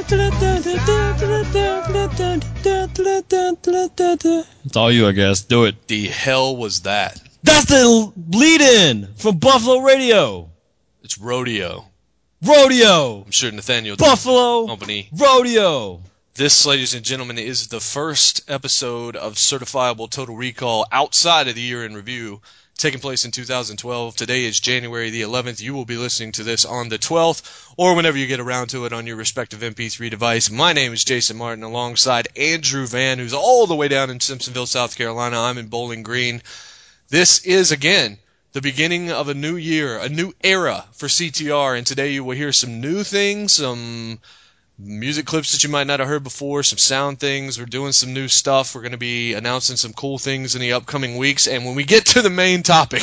It's all you, I guess. Do it. The hell was that? That's the lead-in from Buffalo Radio. It's Rodeo. Rodeo. I'm sure Nathaniel Buffalo Company. Rodeo. This, ladies and gentlemen, is the first episode of Certifiable Total Recall outside of the year in review, taking place in 2012. Today is January the 11th. You will be listening to this on the 12th, or whenever you get around to it on your respective MP3 device. My name is Jason Martin, alongside Andrew Van, who's all the way down in Simpsonville, South Carolina. I'm in Bowling Green. This is, again, the beginning of a new year, a new era for CTR, and today you will hear some new things, some music clips that you might not have heard before, some sound things. We're doing some new stuff. We're going to be announcing some cool things in the upcoming weeks. And when we get to the main topic,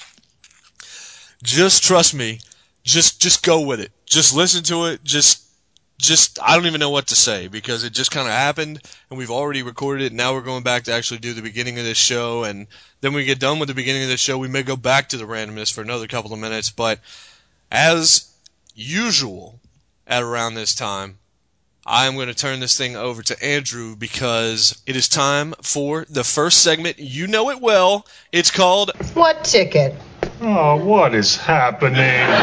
just trust me. Just go with it. Just listen to it. Just I don't even know what to say because it just kind of happened and we've already recorded it. Now we're going back to actually do the beginning of this show. And then when we get done with the beginning of the show, we may go back to the randomness for another couple of minutes. But as usual at around this time, I'm going to turn this thing over to Andrew because it is time for the first segment. You know it well. It's called What Ticket? Oh, what is happening?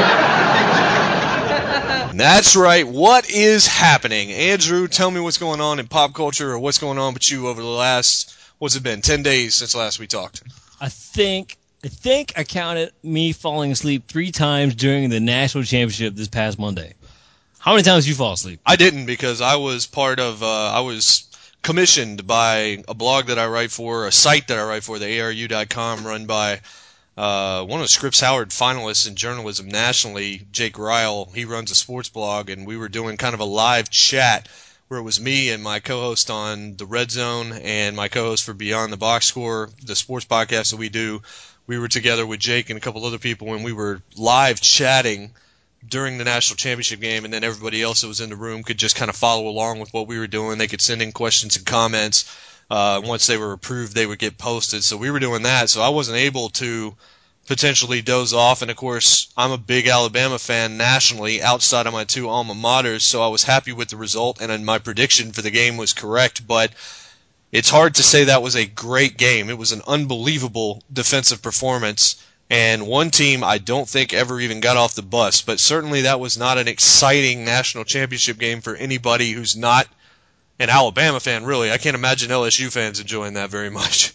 That's right. What is happening? Andrew, tell me what's going on in pop culture or what's going on with you over the last, what's it been, 10 days since last we talked? I think I counted me falling asleep 3 times during the national championship this past Monday. How many times did you fall asleep? I didn't because I was I was commissioned by a blog that I write for, a site that I write for, the ARU.com, run by one of the Scripps Howard finalists in journalism nationally, Jake Ryle. He runs a sports blog, and we were doing kind of a live chat where it was me and my co-host on the Red Zone and my co-host for Beyond the Box Score, the sports podcast that we do. We were together with Jake and a couple other people, and we were live chatting during the national championship game, and then everybody else that was in the room could just kind of follow along with what we were doing. They could send in questions and comments. Once they were approved, they would get posted. So we were doing that. So I wasn't able to potentially doze off. And, of course, I'm a big Alabama fan nationally outside of my 2 alma maters, so I was happy with the result, and my prediction for the game was correct. But it's hard to say that was a great game. It was an unbelievable defensive performance. And one team I don't think ever even got off the bus, but certainly that was not an exciting national championship game for anybody who's not an Alabama fan, really. I can't imagine LSU fans enjoying that very much.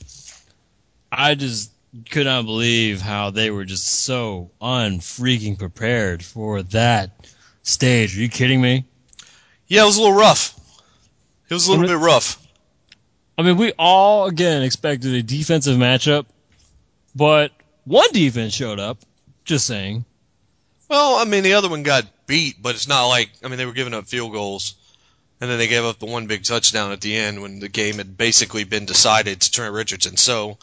I just could not believe how they were just so unfreaking prepared for that stage. Are you kidding me? Yeah, it was a little rough. It was a little bit rough. I mean, we all, again, expected a defensive matchup, but one defense showed up, just saying. Well, I mean, the other one got beat, but it's not like, I mean, they were giving up field goals, and then they gave up the one big touchdown at the end when the game had basically been decided to Trent Richardson. So,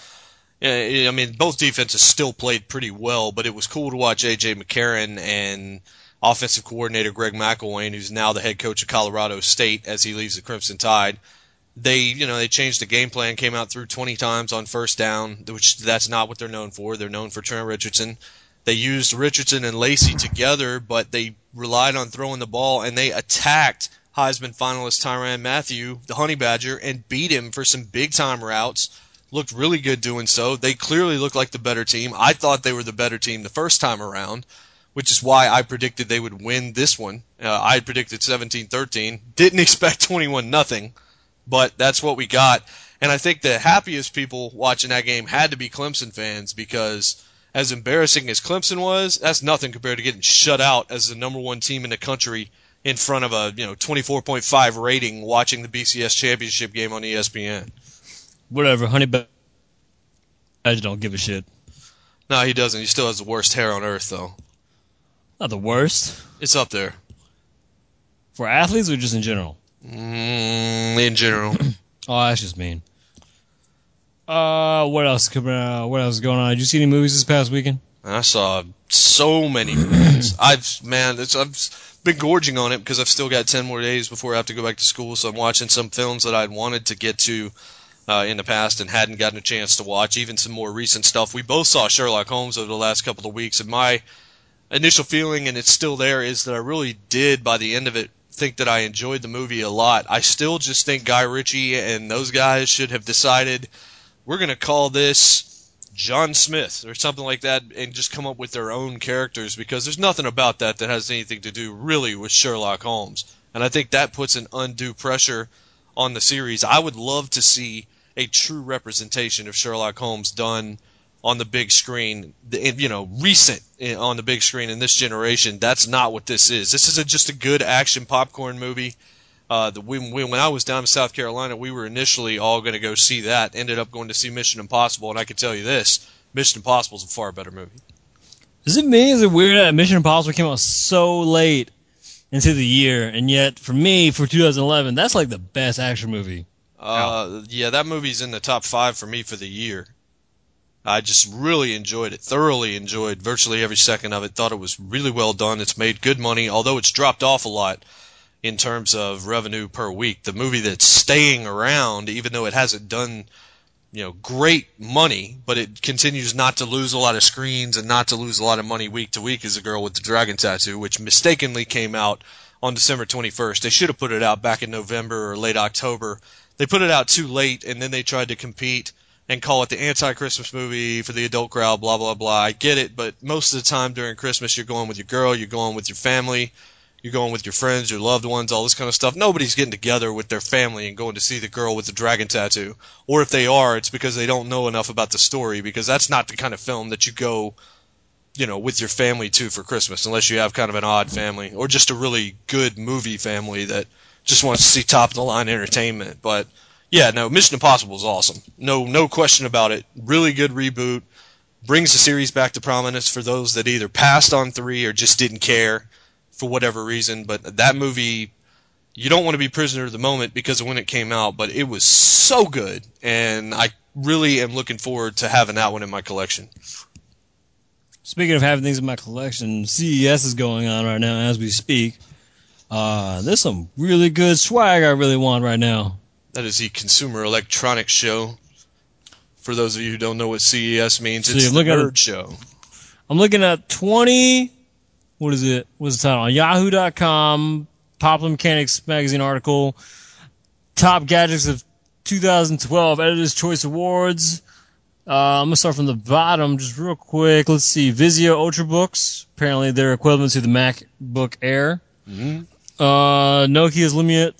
I mean, both defenses still played pretty well, but it was cool to watch A.J. McCarron and offensive coordinator Greg McElwain, who's now the head coach of Colorado State as he leaves the Crimson Tide. They changed the game plan, came out through 20 times on first down, which that's not what they're known for. They're known for Trent Richardson. They used Richardson and Lacey together, but they relied on throwing the ball, and they attacked Heisman finalist Tyrann Mathieu, the Honey Badger, and beat him for some big-time routes. Looked really good doing so. They clearly looked like the better team. I thought they were the better team the first time around, which is why I predicted they would win this one. I had predicted 17-13. Didn't expect 21-0. But that's what we got. And I think the happiest people watching that game had to be Clemson fans because as embarrassing as Clemson was, that's nothing compared to getting shut out as the number 1 team in the country in front of a 24.5 rating watching the BCS championship game on ESPN. Whatever, Honey Badger don't give a shit. No, he doesn't. He still has the worst hair on earth, though. Not the worst. It's up there. For athletes or just in general? In general. Oh, that's just mean. What else is going on? Did you see any movies this past weekend? I saw so many movies. I've been gorging on it because I've still got 10 more days before I have to go back to school, so I'm watching some films that I'd wanted to get to in the past and hadn't gotten a chance to watch, even some more recent stuff. We both saw Sherlock Holmes over the last couple of weeks, and my initial feeling, and it's still there, is that I really did, by the end of it, think that I enjoyed the movie a lot. I still just think Guy Ritchie and those guys should have decided we're going to call this John Smith or something like that and just come up with their own characters, because there's nothing about that has anything to do really with Sherlock Holmes. And I think that puts an undue pressure on the series. I would love to see a true representation of Sherlock Holmes done on the big screen, recent on the big screen in this generation. That's not what this is. This is just a good action popcorn movie. When I was down in South Carolina, we were initially all going to go see that. Ended up going to see Mission Impossible, and I can tell you this: Mission Impossible is a far better movie. Is it me? Is it weird that Mission Impossible came out so late into the year, and yet for me, for 2011, that's like the best action movie. Yeah, that movie's in the top 5 for me for the year. I just really enjoyed it, thoroughly enjoyed virtually every second of it. Thought it was really well done. It's made good money, although it's dropped off a lot in terms of revenue per week. The movie that's staying around, even though it hasn't done, great money, but it continues not to lose a lot of screens and not to lose a lot of money week to week, is A Girl with the Dragon Tattoo, which mistakenly came out on December 21st. They should have put it out back in November or late October. They put it out too late, and then they tried to compete and call it the anti-Christmas movie for the adult crowd, blah, blah, blah. I get it, but most of the time during Christmas, you're going with your girl, you're going with your family, you're going with your friends, your loved ones, all this kind of stuff. Nobody's getting together with their family and going to see The Girl with the Dragon Tattoo. Or if they are, it's because they don't know enough about the story, because that's not the kind of film that you go, with your family to for Christmas, unless you have kind of an odd family or just a really good movie family that just wants to see top-of-the-line entertainment. But, yeah, no, Mission Impossible is awesome. No question about it. Really good reboot. Brings the series back to prominence for those that either passed on 3 or just didn't care for whatever reason. But that movie, you don't want to be prisoner of the moment because of when it came out, but it was so good, and I really am looking forward to having that one in my collection. Speaking of having things in my collection, CES is going on right now as we speak. There's some really good swag I really want right now. That is the Consumer Electronics Show. For those of you who don't know what CES means, it's the nerd show. I'm looking at 20... What is it? What's the title? On Yahoo.com, Popular Mechanics magazine article, Top Gadgets of 2012, Editor's Choice Awards. I'm going to start from the bottom just real quick. Let's see. Vizio Ultrabooks. Apparently they're equivalent to the MacBook Air. Mm-hmm. Nokia's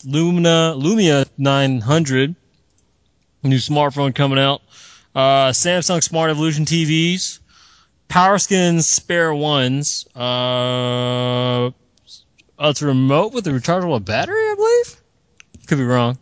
Lumia 900. New smartphone coming out. Samsung Smart Evolution TVs. PowerSkin Spare Ones. It's a remote with a rechargeable battery, I believe. Could be wrong.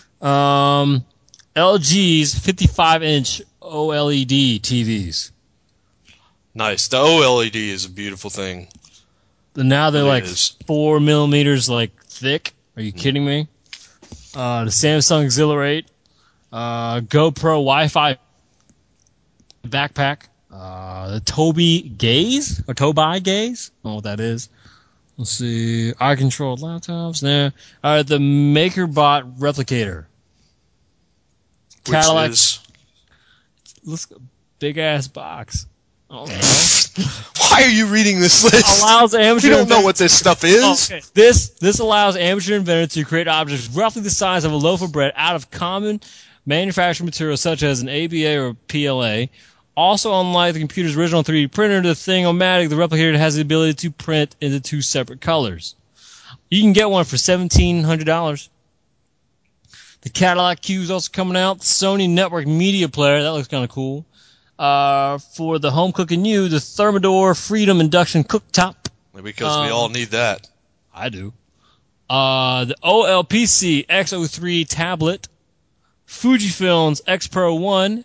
LG's 55-inch OLED TVs. Nice. The OLED is a beautiful thing. Now they're like 4 millimeters thick. Are you kidding me? The Samsung Exhilarate. GoPro Wi-Fi backpack. The Tobii Gaze? Or Tobii Gaze? I don't know what that is. Let's see. Eye-controlled laptops. There. The MakerBot Replicator. Cadillac. Looks big-ass box. I don't know. Why are you reading this list? Allows amateur you don't know what this stuff is? Oh, okay. This allows amateur inventors to create objects roughly the size of a loaf of bread out of common manufacturing materials such as an ABA or PLA. Also, unlike the computer's original 3D printer, the Thing-O-Matic, the Replicator has the ability to print into 2 separate colors. You can get one for $1,700. The Cadillac Q is also coming out. The Sony Network Media Player, that looks kind of cool. For the home cooking you, the Thermador Freedom Induction Cooktop. Because we all need that. I do. The OLPC X03 tablet. Fujifilm's X Pro 1.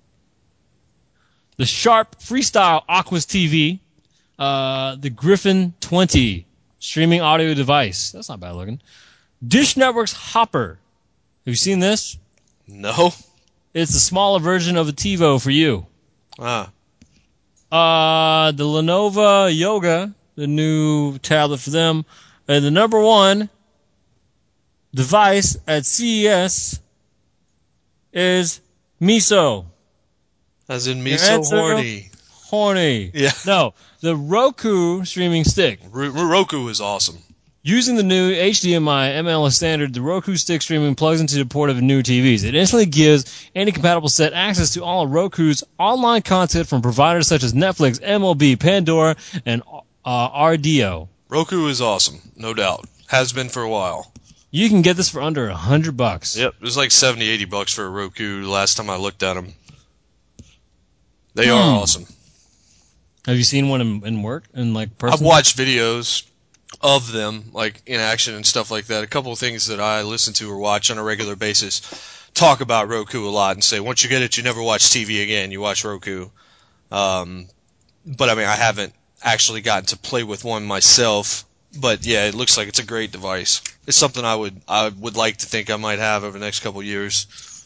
The Sharp Freestyle Aquas TV. The Griffin 20 streaming audio device. That's not bad looking. Dish Network's Hopper. Have you seen this? No. It's a smaller version of a TiVo for you. Ah. The Lenovo Yoga, the new tablet for them. And the number one device at CES is Miso. As in Miso horny. Horny. Yeah. No, the Roku streaming stick. Roku is awesome. Using the new HDMI MLS standard, the Roku Stick streaming plugs into the port of new TVs. It instantly gives any compatible set access to all of Roku's online content from providers such as Netflix, MLB, Pandora, and RDO. Roku is awesome, no doubt. Has been for a while. You can get this for under $100. Yep, it was like $70-$80 for a Roku last time I looked at them. They are awesome. Have you seen one in work, in like person? I've watched videos of them, like in action and stuff like that. A couple of things that I listen to or watch on a regular basis talk about Roku a lot and say, once you get it, you never watch TV again. You watch Roku. But I mean, I haven't actually gotten to play with one myself. But yeah, it looks like it's a great device. It's something I would like to think I might have over the next couple of years.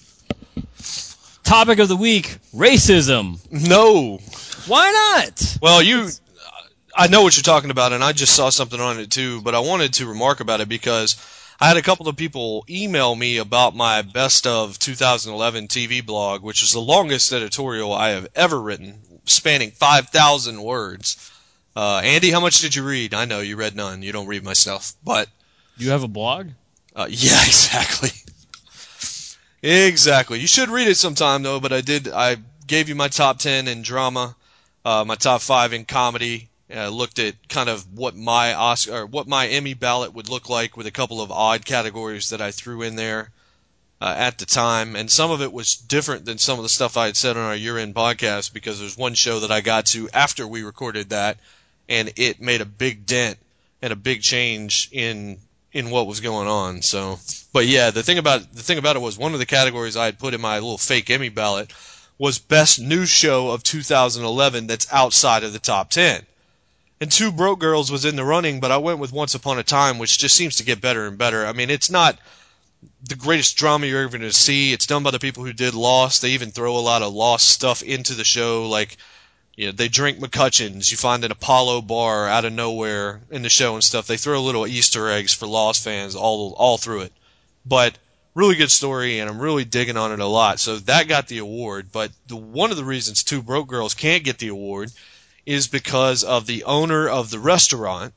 Topic of the week: racism. No. Why not? Well, I know what you're talking about, and I just saw something on it too, but I wanted to remark about it because I had a couple of people email me about my best of 2011 TV blog, which is the longest editorial I have ever written, spanning 5,000 words. Andy, how much did you read? I know you read none. You don't read my stuff, but You have a blog? yeah, exactly. Exactly. You should read it sometime though, but I gave you my top 10 in drama, my top 5 in comedy. Looked at kind of what my Emmy ballot would look like with a couple of odd categories that I threw in there at the time, and some of it was different than some of the stuff I had said on our year-end podcast because there's one show that I got to after we recorded that, and it made a big dent and a big change in what was going on. So, but yeah, the thing about it was one of the categories I had put in my little fake Emmy ballot was best news show of 2011 that's outside of the top 10. And Two Broke Girls was in the running, but I went with Once Upon a Time, which just seems to get better and better. I mean, it's not the greatest drama you're ever going to see. It's done by the people who did Lost. They even throw a lot of Lost stuff into the show, like, you know, they drink McCutcheons. You find an Apollo bar out of nowhere in the show and stuff. They throw little Easter eggs for Lost fans all through it. But really good story, and I'm really digging on it a lot. So that got the award. But one of the reasons Two Broke Girls can't get the award is because of the owner of the restaurant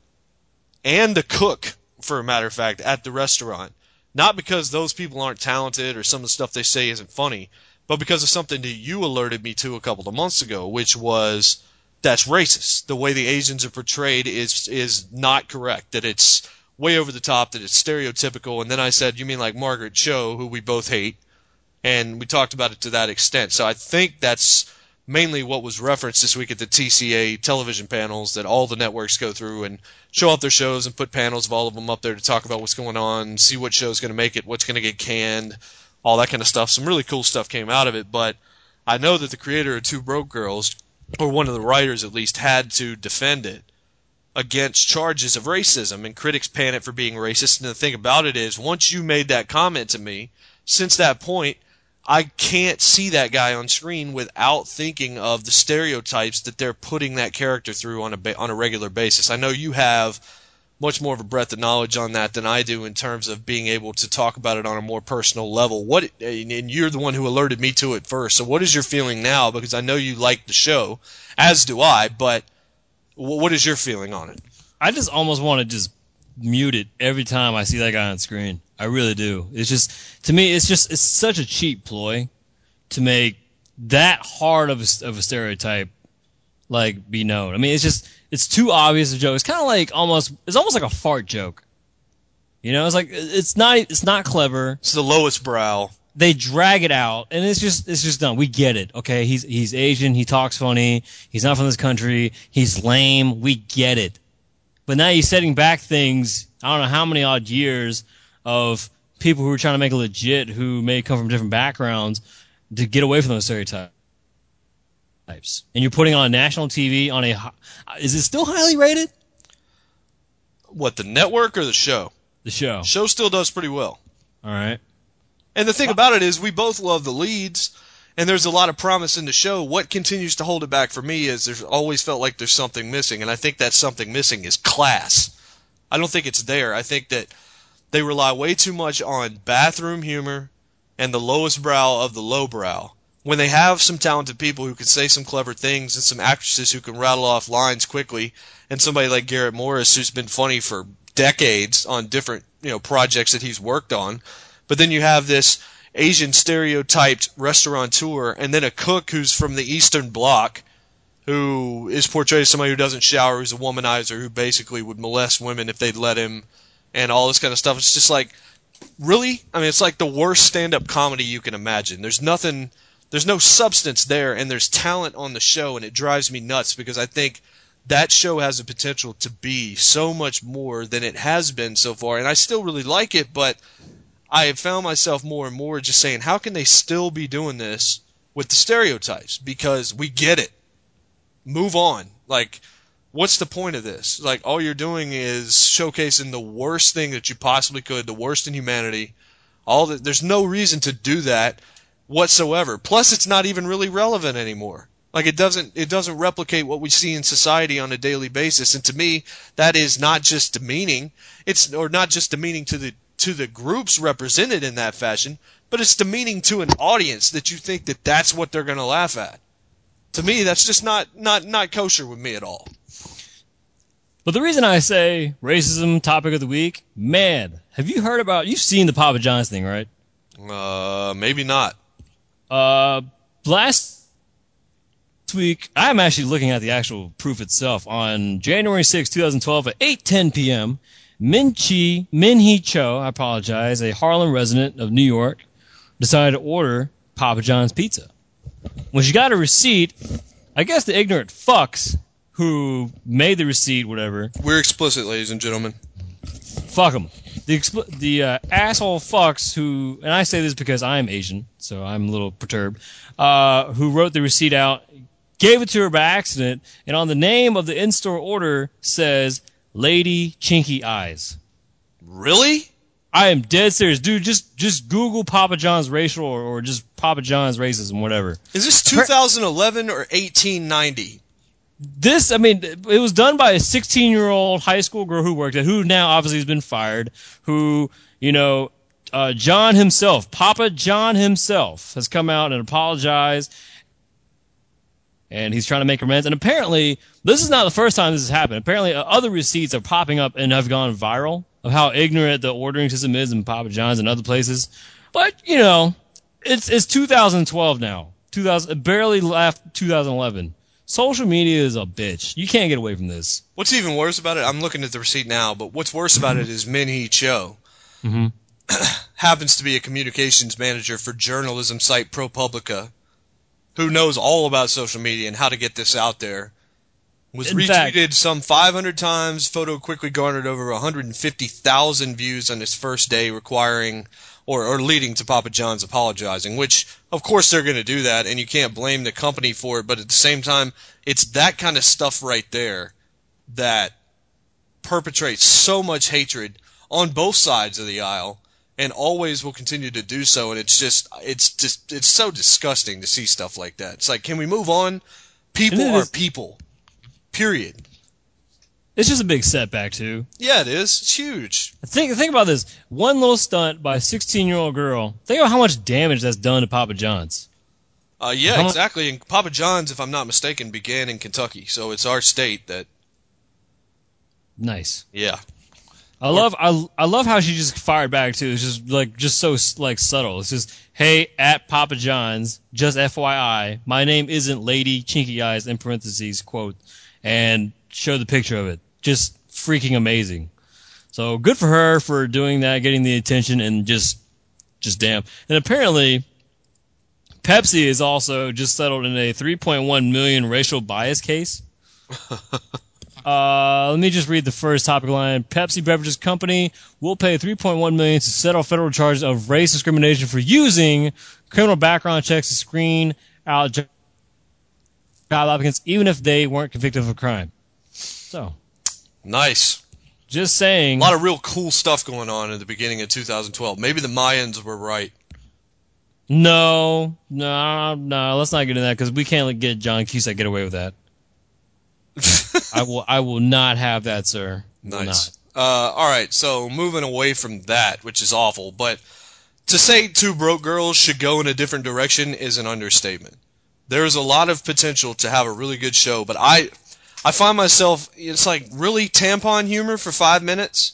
and the cook, for a matter of fact, at the restaurant. Not because those people aren't talented or some of the stuff they say isn't funny, but because of something that you alerted me to a couple of months ago, which was that's racist. The way the Asians are portrayed is not correct, that it's way over the top, that it's stereotypical. And then I said, you mean like Margaret Cho, who we both hate? And we talked about it to that extent. So I think that's mainly what was referenced this week at the TCA television panels that all the networks go through and show off their shows and put panels of all of them up there to talk about what's going on, see what show's going to make it, what's going to get canned, all that kind of stuff. Some really cool stuff came out of it, but I know that the creator of Two Broke Girls, or one of the writers at least, had to defend it against charges of racism, and critics pan it for being racist. And the thing about it is, once you made that comment to me, since that point, I can't see that guy on screen without thinking of the stereotypes that they're putting that character through on a regular basis. I know you have much more of a breadth of knowledge on that than I do in terms of being able to talk about it on a more personal level. And you're the one who alerted me to it first. So what is your feeling now? Because I know you like the show, as do I, but what is your feeling on it? I just almost want to just mute it every time I see that guy on screen. I really do. It's just, to me, it's such a cheap ploy to make that hard of a stereotype like be known. I mean, it's too obvious a joke. It's kind of like almost like a fart joke. You know, it's like it's not clever. It's the lowest brow. They drag it out, and it's just done. We get it. Okay, he's Asian. He talks funny. He's not from this country. He's lame. We get it. But now you're setting back things. I don't know how many odd years of people who are trying to make it legit, who may come from different backgrounds, to get away from those stereotypes. And you're putting on national TV on is it still highly rated? What, the network or the show? The show. Show still does pretty well. All right. And the thing about it is we both love the leads, and there's a lot of promise in the show. What continues to hold it back for me is there's always felt like there's something missing, and I think that something missing is class. I don't think it's there. I think that they rely way too much on bathroom humor and the lowest brow of the lowbrow when they have some talented people who can say some clever things and some actresses who can rattle off lines quickly, and somebody like Garrett Morris who's been funny for decades on different projects that he's worked on, but then you have this Asian stereotyped restaurateur and then a cook who's from the Eastern Bloc who is portrayed as somebody who doesn't shower, who's a womanizer, who basically would molest women if they'd let him, and all this kind of stuff. It's just like, really? I mean, it's like the worst stand-up comedy you can imagine. There's no substance there, and there's talent on the show, and it drives me nuts because I think that show has the potential to be so much more than it has been so far, and I still really like it, but I have found myself more and more just saying, how can they still be doing this with the stereotypes? Because we get it. Move on. Like, what's the point of this? Like, all you're doing is showcasing the worst thing that you possibly could, the worst in humanity. There's no reason to do that whatsoever. Plus, it's not even really relevant anymore. Like, it doesn't replicate what we see in society on a daily basis. And to me, that is not just demeaning. Or not just demeaning to the groups represented in that fashion, but it's demeaning to an audience that you think that that's what they're going to laugh at. To me, that's just not kosher with me at all. But the reason I say racism topic of the week, man, have you heard about? You've seen the Papa John's thing, right? Maybe not. Last week, I'm actually looking at the actual proof itself. On January 6, 2012, at 8:10 p.m., Min Hee Cho, I apologize, a Harlem resident of New York, decided to order Papa John's pizza. When she got a receipt, I guess the ignorant fucks who made the receipt, whatever. We're explicit, ladies and gentlemen. Fuck them. The asshole fucks who, and I say this because I'm Asian, so I'm a little perturbed, who wrote the receipt out, gave it to her by accident, and on the name of the in-store order says, Lady Chinky Eyes. Really? I am dead serious. Dude, just Google Papa John's racial or just Papa John's racism, whatever. Is this 2011 or 1890? This, I mean, it was done by a 16-year-old high school girl who worked at, who now obviously has been fired, who, John himself, Papa John himself, has come out and apologized, and he's trying to make amends. And apparently, this is not the first time this has happened. Apparently, other receipts are popping up and have gone viral of how ignorant the ordering system is in Papa John's and other places. But, it's 2012 now. Barely left 2011. Social media is a bitch. You can't get away from this. What's even worse about it, I'm looking at the receipt now, but what's worse about it is Min Hee Cho happens to be a communications manager for journalism site ProPublica, who knows all about social media and how to get this out there. Was retweeted some 500 times, photo quickly garnered over 150,000 views on its first day, requiring or leading to Papa John's apologizing, which, of course, they're going to do that, and you can't blame the company for it, but at the same time, it's that kind of stuff right there that perpetrates so much hatred on both sides of the aisle, and always will continue to do so, and it's so disgusting to see stuff like that. It's like, can we move on? People are people. Period. It's just a big setback, too. Yeah, it is. It's huge. Think about this. One little stunt by a 16-year-old girl. Think about how much damage that's done to Papa John's. Yeah, exactly. And Papa John's, if I'm not mistaken, began in Kentucky, so it's our state that. Nice. Yeah. I love how she just fired back too. It's just so subtle. It's just, hey, at Papa John's, just FYI, my name isn't Lady Chinky Eyes in parentheses quote, and show the picture of it. Just freaking amazing. So good for her for doing that, getting the attention, and just damn. And apparently, Pepsi is also just settled in a $3.1 million racial bias case. Let me just read the first topic line. Pepsi Beverages Company will pay $3.1 million to settle federal charges of race discrimination for using criminal background checks to screen out job applicants, even if they weren't convicted of a crime. So, nice. Just saying. A lot of real cool stuff going on at the beginning of 2012. Maybe the Mayans were right. No. Let's not get into that because we can't get John Cusack get away with that. I will not have that, sir. Nice. All right, so moving away from that, which is awful, but To say Two Broke Girls should go in a different direction is an understatement. There is a lot of potential to have a really good show, but I find myself, it's like, really tampon humor for 5 minutes?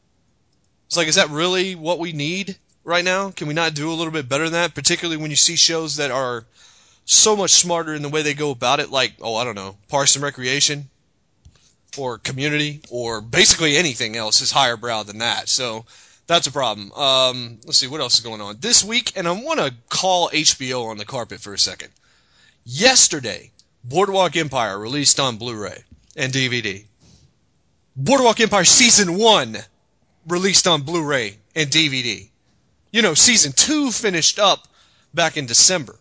It's like, is that really what we need right now? Can we not do a little bit better than that? Particularly when you see shows that are so much smarter in the way they go about it, like, I don't know, Parks and Recreation, or Community, or basically anything else is higher brow than that. So that's a problem. Let's see, what else is going on? This week, and I want to call HBO on the carpet for a second. Yesterday, Boardwalk Empire released on Blu-ray and DVD. Boardwalk Empire Season 1 released on Blu-ray and DVD. You know, Season 2 finished up back in December.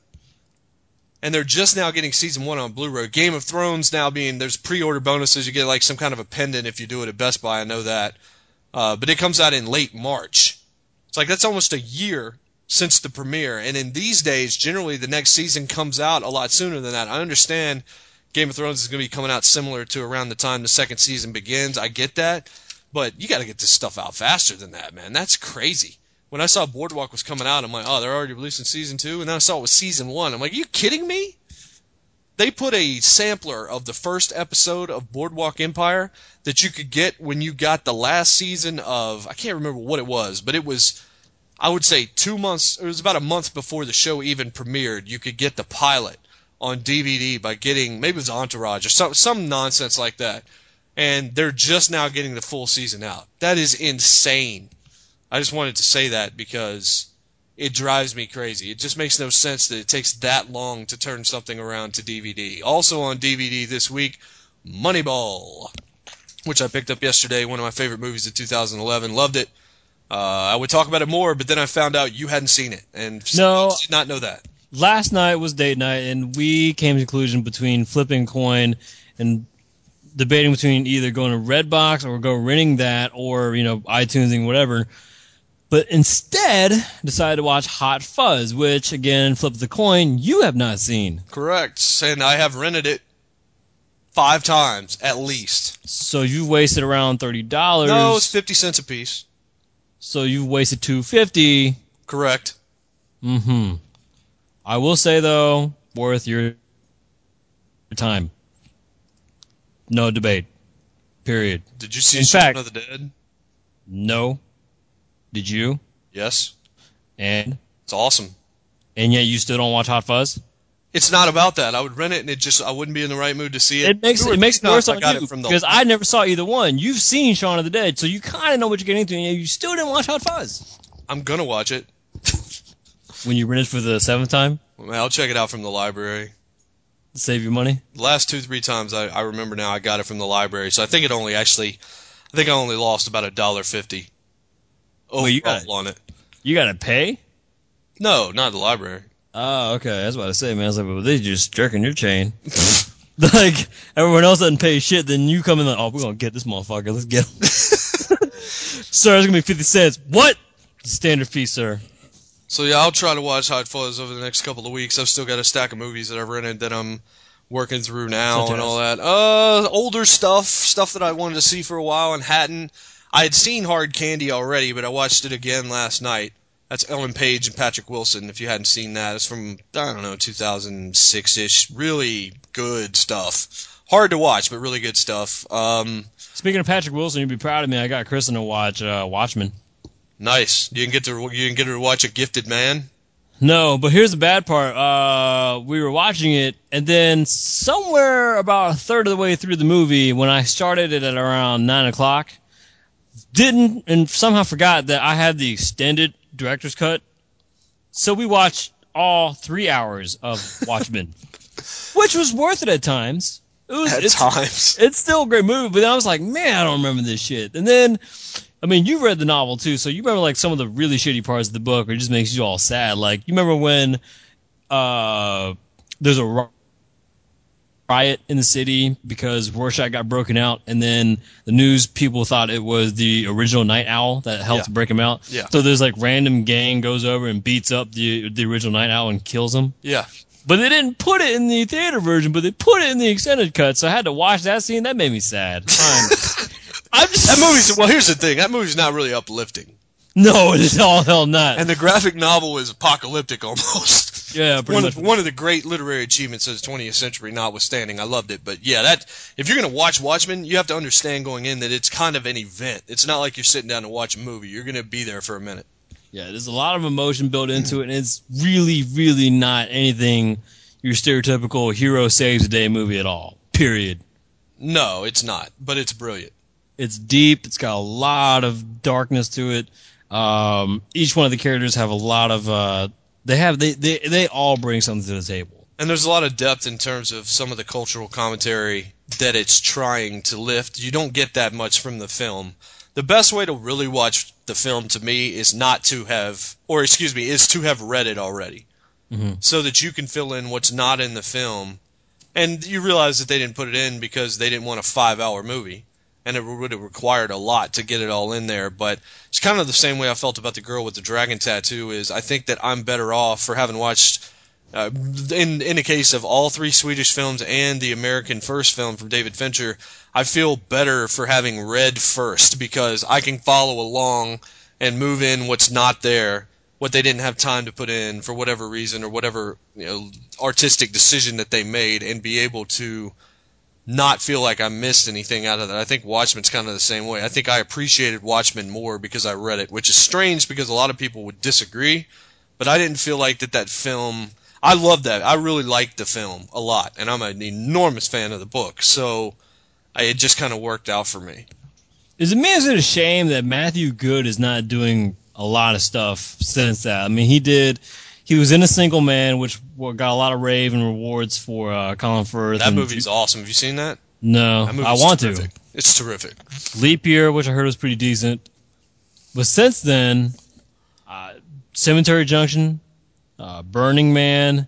And they're just now getting Season 1 on Blu-ray. Game of Thrones now there's pre-order bonuses. You get like some kind of a pendant if you do it at Best Buy. I know that. But it comes out in late March. It's like that's almost a year since the premiere. And in these days, generally the next season comes out a lot sooner than that. I understand Game of Thrones is going to be coming out similar to around the time the second season begins. I get that. But you got to get this stuff out faster than that, man. That's crazy. When I saw Boardwalk was coming out, I'm like, oh, they're already releasing Season 2? And then I saw it was Season 1. I'm like, are you kidding me? They put a sampler of the first episode of Boardwalk Empire that you could get when you got the last season of, I can't remember what it was, but it was, I would say 2 months, it was about a month before the show even premiered. You could get the pilot on DVD by getting, maybe it was Entourage or some nonsense like that. And they're just now getting the full season out. That is insane. I just wanted to say that because it drives me crazy. It just makes no sense that it takes that long to turn something around to DVD. Also on DVD this week, Moneyball, which I picked up yesterday, one of my favorite movies of 2011. Loved it. I would talk about it more, but then I found out you hadn't seen it, and No, did not know that. Last night was date night, and we came to a conclusion between flipping coin and debating between either going to Redbox or go renting that or, iTunesing, whatever. But instead, decided to watch Hot Fuzz, which, again, flip the coin, you have not seen. Correct. And I have rented it 5 times, at least. So you wasted around $30. No, it's 50 cents a piece. So you wasted $2.50. Correct. Mm-hmm. I will say, though, worth your time. No debate. Period. Did you see In Shaun fact, of the Dead? No. Did you? Yes. And? It's awesome. And yet you still don't watch Hot Fuzz? It's not about that. I would rent it, and I wouldn't be in the right mood to see it. It makes it worse on you, it because I never saw either one. You've seen Shaun of the Dead, so you kind of know what you're getting into, and you still didn't watch Hot Fuzz. I'm going to watch it. When you rent it for the 7th time? I'll check it out from the library. Save your money? The last 2-3 times I remember now I got it from the library, so I think I only lost about $1.50 on it. You got to pay? No, not the library. Oh, okay. I was about to say, man. I was like, well, they just jerking your chain. Like, everyone else doesn't pay shit, then you come in like, oh, we're going to get this motherfucker. Let's get him. Sir, it's going to be 50 cents. What? Standard fee, sir. So, yeah, I'll try to watch Hot Fuzz over the next couple of weeks. I've still got a stack of movies that I've rented that I'm working through now and all that. Older stuff that I wanted to see for a while and hadn't. I had seen Hard Candy already, but I watched it again last night. That's Ellen Page and Patrick Wilson, if you hadn't seen that. It's from, 2006-ish. Really good stuff. Hard to watch, but really good stuff. Speaking of Patrick Wilson, you'd be proud of me. I got Kristen to watch Watchmen. Nice. You didn't get her to watch A Gifted Man? No, but here's the bad part. We were watching it, and then somewhere about a third of the way through the movie, when I started it at around 9 o'clock, and somehow forgot that I had the extended director's cut. So we watched all 3 hours of Watchmen, which was worth it at times. It's still a great movie, but then I was like, man, I don't remember this shit. And then, you read the novel too, so you remember like some of the really shitty parts of the book, where it just makes you all sad. Like, you remember when there's a riot in the city because Rorschach got broken out, and then the news people thought it was the original Night Owl that helped break him out. Yeah. So there's like random gang goes over and beats up the original Night Owl and kills him. Yeah. But they didn't put it in the theater version, but they put it in the extended cut, so I had to watch that scene. That made me sad. Here's the thing. That movie's not really uplifting. No, it is all hell not. And the graphic novel is apocalyptic almost. Yeah, pretty much. One of the great literary achievements of the 20th century notwithstanding. I loved it. But yeah, if you're going to watch Watchmen, you have to understand going in that it's kind of an event. It's not like you're sitting down to watch a movie. You're going to be there for a minute. Yeah, there's a lot of emotion built into it, and it's really, really not anything your stereotypical hero saves the day movie at all. Period. No, it's not, but it's brilliant. It's deep. It's got a lot of darkness to it. Each one of the characters have a lot of they all bring something to the table. And there's a lot of depth in terms of some of the cultural commentary that it's trying to lift. You don't get that much from the film. The best way to really watch the film to me is to have read it already. Mm-hmm. So that you can fill in what's not in the film. And you realize that they didn't put it in because they didn't want a 5-hour movie. And it would have required a lot to get it all in there. But it's kind of the same way I felt about the girl with the dragon tattoo. Is I think that I'm better off for having watched, in the case of all 3 Swedish films and the American first film from David Fincher, I feel better for having read first because I can follow along and move in what's not there, what they didn't have time to put in for whatever reason or whatever artistic decision that they made, and be able to not feel like I missed anything out of that. I think Watchmen's kind of the same way. I think I appreciated Watchmen more because I read it, which is strange because a lot of people would disagree, but I didn't feel like that film... I love that. I really liked the film a lot, and I'm an enormous fan of the book, so it just kind of worked out for me. Is it a shame that Matthew Good is not doing a lot of stuff since that? I mean, he was in A Single Man, which got a lot of rave and rewards for Colin Firth. That movie's awesome. Have you seen that? No, I want to. It's terrific. Leap Year, which I heard was pretty decent. But since then, Cemetery Junction, Burning Man,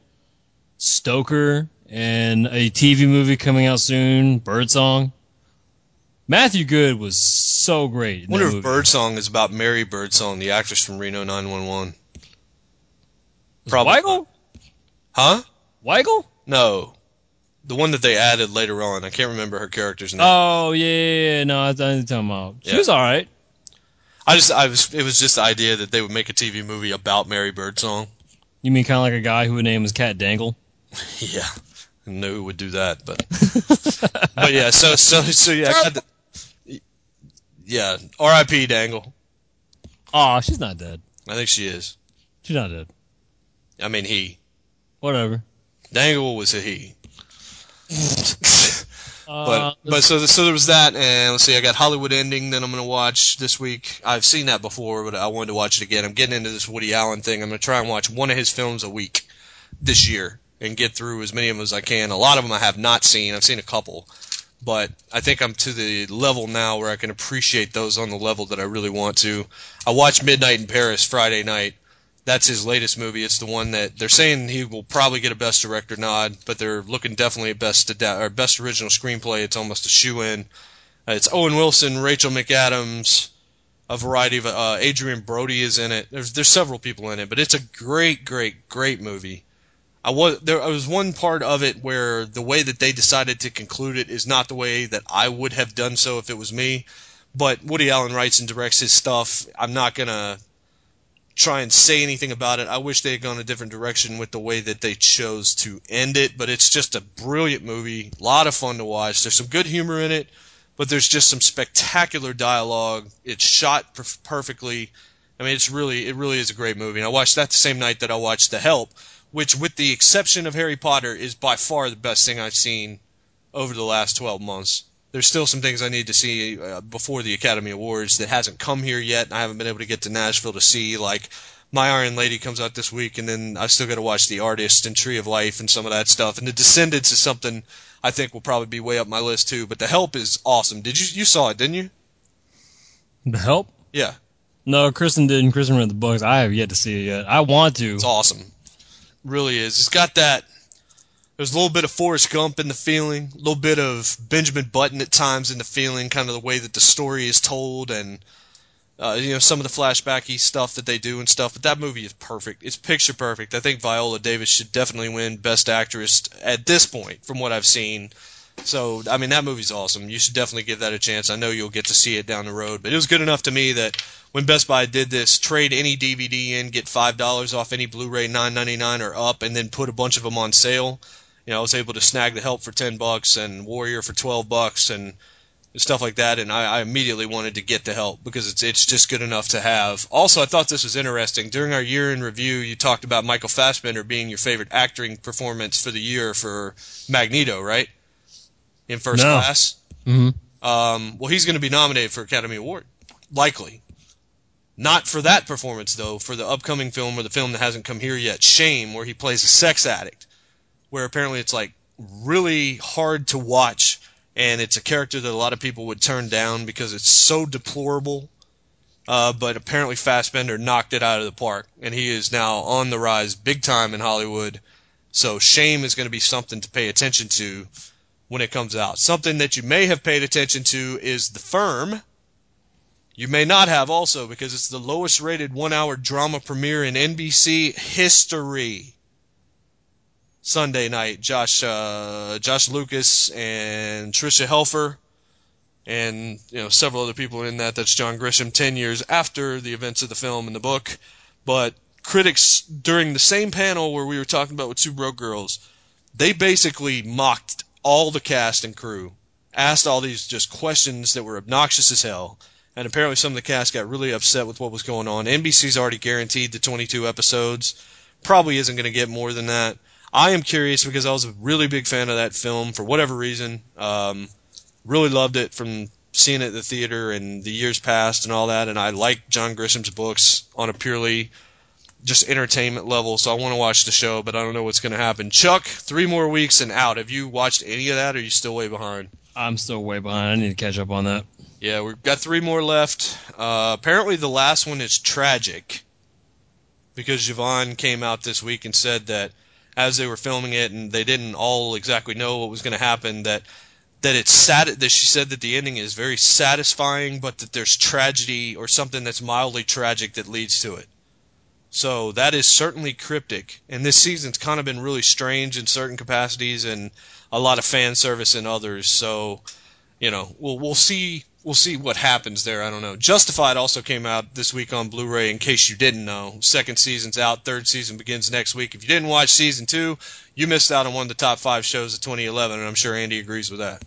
Stoker, and a TV movie coming out soon, Birdsong. Matthew Good was so great. I wonder if Birdsong is about Mary Birdsong, the actress from Reno 911. Probably. Weigel? Huh? Weigel? No. The one that they added later on. I can't remember her character's name. Oh, yeah. No, I didn't talking about. She was all right. It was just the idea that they would make a TV movie about Mary Birdsong. You mean kind of like a guy who would name his cat Dangle? Yeah. I knew who would do that, but... but yeah, so yeah, I got the... Yeah, R.I.P. Dangle. Aw, she's not dead. I think she is. She's not dead. I mean, he. Whatever. Dangle was a he. But so there was that, and let's see, I got Hollywood Ending that I'm going to watch this week. I've seen that before, but I wanted to watch it again. I'm getting into this Woody Allen thing. I'm going to try and watch one of his films a week this year and get through as many of them as I can. A lot of them I have not seen. I've seen a couple. But I think I'm to the level now where I can appreciate those on the level that I really want to. I watched Midnight in Paris Friday night. That's his latest movie. It's the one that they're saying he will probably get a Best Director nod, but they're looking definitely at Best Original Screenplay. It's almost a shoe-in. It's Owen Wilson, Rachel McAdams, a variety of Adrian Brody is in it. There's several people in it, but it's a great, great, great movie. There was one part of it where the way that they decided to conclude it is not the way that I would have done so if it was me. But Woody Allen writes and directs his stuff. I'm not gonna try and say anything about it. I wish they had gone a different direction with the way that they chose to end it, but it's just a brilliant movie, a lot of fun to watch. There's some good humor in it, but there's just some spectacular dialogue. It's shot perfectly. I mean, it really is a great movie. And I watched that the same night that I watched The Help, which, with the exception of Harry Potter, is by far the best thing I've seen over the last 12 months. There's still some things I need to see before the Academy Awards that hasn't come here yet, and I haven't been able to get to Nashville to see. Like, My Iron Lady comes out this week, and then I still got to watch The Artist and Tree of Life and some of that stuff. And The Descendants is something I think will probably be way up my list too. But The Help is awesome. You saw it, didn't you? The Help? Yeah. No, Kristen didn't. Kristen read the books. I have yet to see it yet. I want to. It's awesome. Really is. It's got that. There's a little bit of Forrest Gump in the feeling, a little bit of Benjamin Button at times in the feeling, kind of the way that the story is told, and some of the flashbacky stuff that they do and stuff. But that movie is perfect. It's picture perfect. I think Viola Davis should definitely win Best Actress at this point, from what I've seen. So, I mean, that movie's awesome. You should definitely give that a chance. I know you'll get to see it down the road. But it was good enough to me that when Best Buy did this, trade any DVD in, get $5 off any Blu-ray, $9.99 or up, and then put a bunch of them on sale. I was able to snag The Help for $10 and Warrior for $12 and stuff like that. And I immediately wanted to get The Help because it's just good enough to have. Also, I thought this was interesting. During our year in review, you talked about Michael Fassbender being your favorite acting performance for the year for Magneto, right? In First Class. Mm-hmm. Well, he's going to be nominated for Academy Award, likely. Not for that performance, though, for the upcoming film or the film that hasn't come here yet, Shame, where he plays a sex addict, where apparently it's like really hard to watch, and it's a character that a lot of people would turn down because it's so deplorable. But apparently Fassbender knocked it out of the park, and he is now on the rise big time in Hollywood. So Shame is going to be something to pay attention to when it comes out. Something that you may have paid attention to is The Firm. You may not have also, because it's the lowest rated 1-hour drama premiere in NBC history. Sunday night, Josh Lucas and Tricia Helfer and several other people in that. That's John Grisham 10 years after the events of the film and the book. But critics, during the same panel where we were talking about with Two Broke Girls, they basically mocked all the cast and crew, asked all these just questions that were obnoxious as hell, and apparently some of the cast got really upset with what was going on. NBC's already guaranteed the 22 episodes. Probably isn't going to get more than that. I am curious because I was a really big fan of that film for whatever reason. Really loved it from seeing it at the theater and the years past and all that, and I like John Grisham's books on a purely just entertainment level, so I want to watch the show, but I don't know what's going to happen. Chuck, 3 more weeks and out. Have you watched any of that, or are you still way behind? I'm still way behind. I need to catch up on that. Yeah, we've got 3 more left. Apparently the last one is tragic, because Yvonne came out this week and said that as they were filming it, and they didn't all exactly know what was going to happen, that it's sad, that she said that the ending is very satisfying, but that there's tragedy or something that's mildly tragic that leads to it. So that is certainly cryptic, and this season's kind of been really strange in certain capacities and a lot of fan service in others. So, we'll see what happens there. I don't know. Justified also came out this week on Blu-ray, in case you didn't know. 2nd season's out, 3rd season begins next week. If you didn't watch season 2, you missed out on one of the top 5 shows of 2011, and I'm sure Andy agrees with that.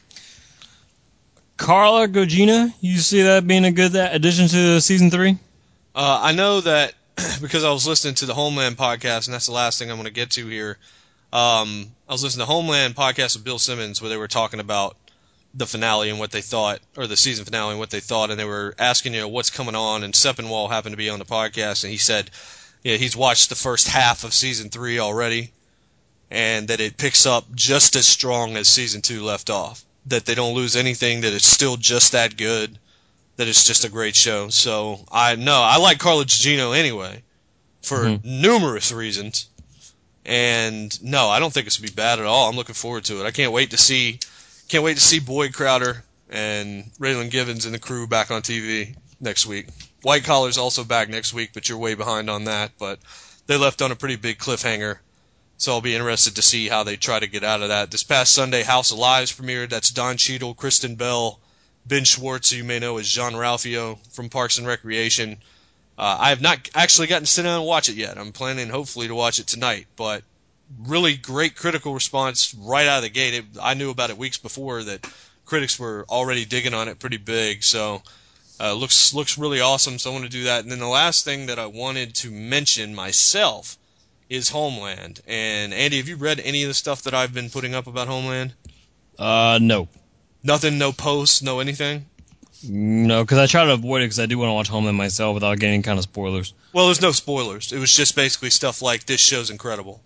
Carla Gugino, you see that being a good addition to season 3? I know that because I was listening to the Homeland podcast, and that's the last thing I'm going to get to here. I was listening to Homeland podcast with Bill Simmons, where they were talking about the finale and what they thought, or the season finale and what they thought, and they were asking, what's coming on, and Sepinwall happened to be on the podcast, and he said, he's watched the first half of season 3 already, and that it picks up just as strong as season 2 left off. That they don't lose anything, that it's still just that good, that it's just a great show. So, I like Carla Gugino anyway, for numerous reasons. And no, I don't think it's going to be bad at all. I'm looking forward to it. I can't wait to see Boyd Crowder and Raylan Givens and the crew back on TV next week. White Collar's also back next week, but you're way behind on that. But they left on a pretty big cliffhanger, so I'll be interested to see how they try to get out of that. This past Sunday, House of Lies premiered. That's Don Cheadle, Kristen Bell, Ben Schwartz, who you may know as Jean-Ralphio from Parks and Recreation. I have not actually gotten to sit down and watch it yet. I'm planning hopefully to watch it tonight, but really great critical response right out of the gate. I knew about it weeks before that critics were already digging on it pretty big, so looks really awesome, so I want to do that. And then the last thing that I wanted to mention myself is Homeland. And Andy, have you read any of the stuff that I've been putting up about Homeland? No. Nothing, no posts, no anything? No, because I try to avoid it because I do want to watch Homeland myself without getting kind of spoilers. Well, there's no spoilers. It was just basically stuff like, this show's incredible.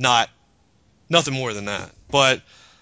Nothing more than that. But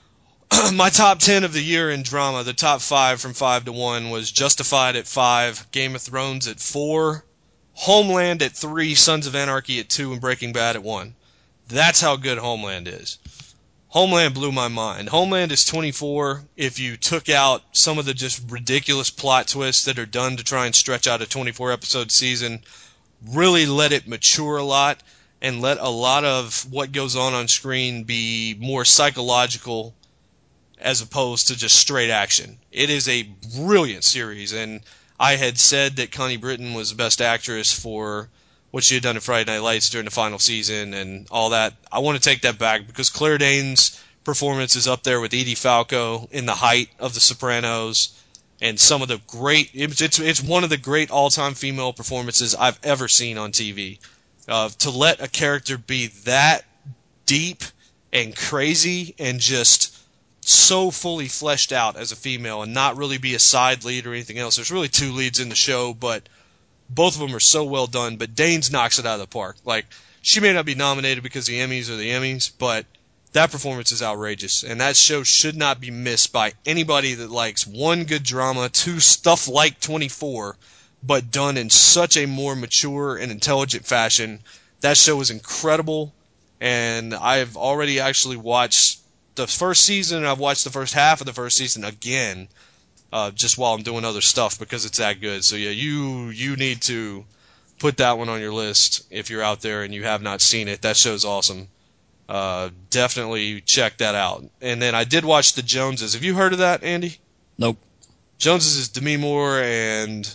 my top 10 of the year in drama, the top 5 from 5 to 1 was Justified at 5, Game of Thrones at 4, Homeland at 3, Sons of Anarchy at 2, and Breaking Bad at 1. That's how good Homeland is. Homeland blew my mind. Homeland is 24 if you took out some of the just ridiculous plot twists that are done to try and stretch out a 24-episode season, really let it mature a lot, and let a lot of what goes on screen be more psychological as opposed to just straight action. It is a brilliant series, and I had said that Connie Britton was the best actress for what she had done in Friday Night Lights during the final season and all that. I want to take that back because Claire Danes' performance is up there with Edie Falco in the height of The Sopranos, and some of the great. It's one of the great all-time female performances I've ever seen on TV. To let a character be that deep and crazy and just so fully fleshed out as a female and not really be a side lead or anything else. There's really two leads in the show, but both of them are so well done. But Danes knocks it out of the park. Like, she may not be nominated because the Emmys are the Emmys, but that performance is outrageous. And that show should not be missed by anybody that likes one, good drama, two, stuff like 24, but done in such a more mature and intelligent fashion. That show is incredible, and I've already actually watched the first season, and I've watched the first half of the first season again, just while I'm doing other stuff because it's that good. So yeah, you need to put that one on your list if you're out there and you have not seen it. That show's awesome. Definitely check that out. And then I did watch The Joneses. Have you heard of that, Andy? Nope. Joneses is Demi Moore and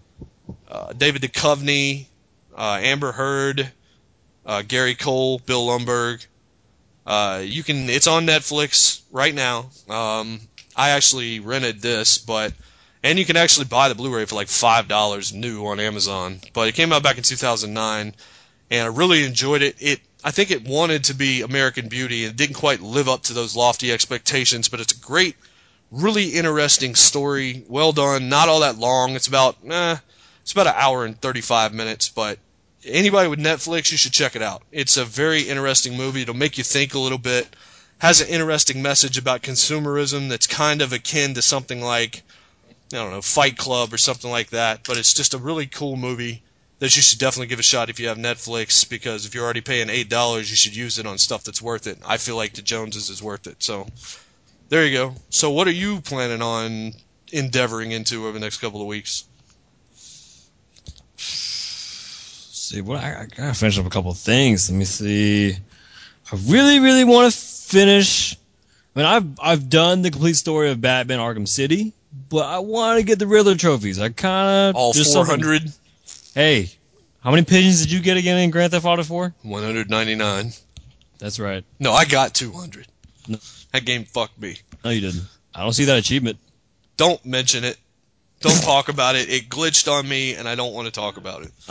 David Duchovny, Amber Heard, Gary Cole, Bill Lumbergh. It's on Netflix right now. I actually rented this, and you can actually buy the Blu-ray for like $5 new on Amazon. But it came out back in 2009, and I really enjoyed it. I think it wanted to be American Beauty and didn't quite live up to those lofty expectations, but it's a great, really interesting story. Well done, not all that long. It's about an hour and 35 minutes, but anybody with Netflix, you should check it out. It's a very interesting movie. It'll make you think a little bit. Has an interesting message about consumerism that's kind of akin to something like, I don't know, Fight Club or something like that. But it's just a really cool movie that you should definitely give a shot if you have Netflix, because if you're already paying $8, you should use it on stuff that's worth it. I feel like The Joneses is worth it. So there you go. So what are you planning on endeavoring into over the next couple of weeks? See, what I gotta finish up a couple of things. Let me see. I really, really want to finish. I mean, I've done the complete story of Batman Arkham City, but I want to get the Riddler trophies. I kind of all 400. Hey, how many pigeons did you get again in Grand Theft Auto 4? 199. That's right. No, I got 200. No. That game fucked me. No, you didn't. I don't see that achievement. Don't mention it. Don't talk about it. It glitched on me, and I don't want to talk about it.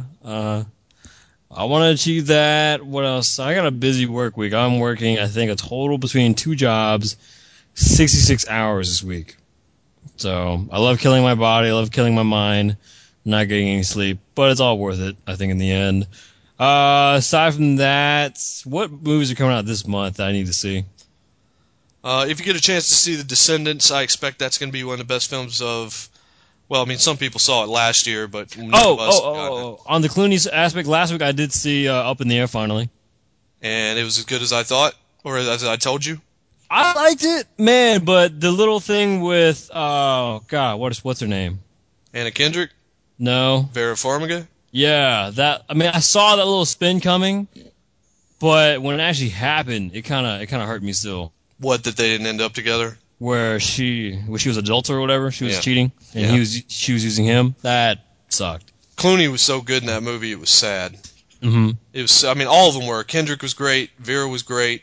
I want to achieve that. What else? I got a busy work week. I'm working, I think, a total between 2 jobs, 66 hours this week. So I love killing my body. I love killing my mind. Not getting any sleep, but it's all worth it, I think, in the end. Aside from that, what movies are coming out this month that I need to see? If you get a chance to see The Descendants, I expect that's going to be one of the best films of. Well, I mean, some people saw it last year, but none of us got it. On the Clooney aspect, last week I did see Up in the Air finally, and it was as good as I thought, or as I told you. I liked it, man. But the little thing with what's her name? Anna Kendrick. No. Vera Farmiga? Yeah, I saw that little spin coming, but when it actually happened, it kind of hurt me still. What, that they didn't end up together? Where she was adult or whatever, she was cheating, and she was using him. That sucked. Clooney was so good in that movie, it was sad. Mm-hmm. It was. I mean, all of them were. Kendrick was great. Vera was great.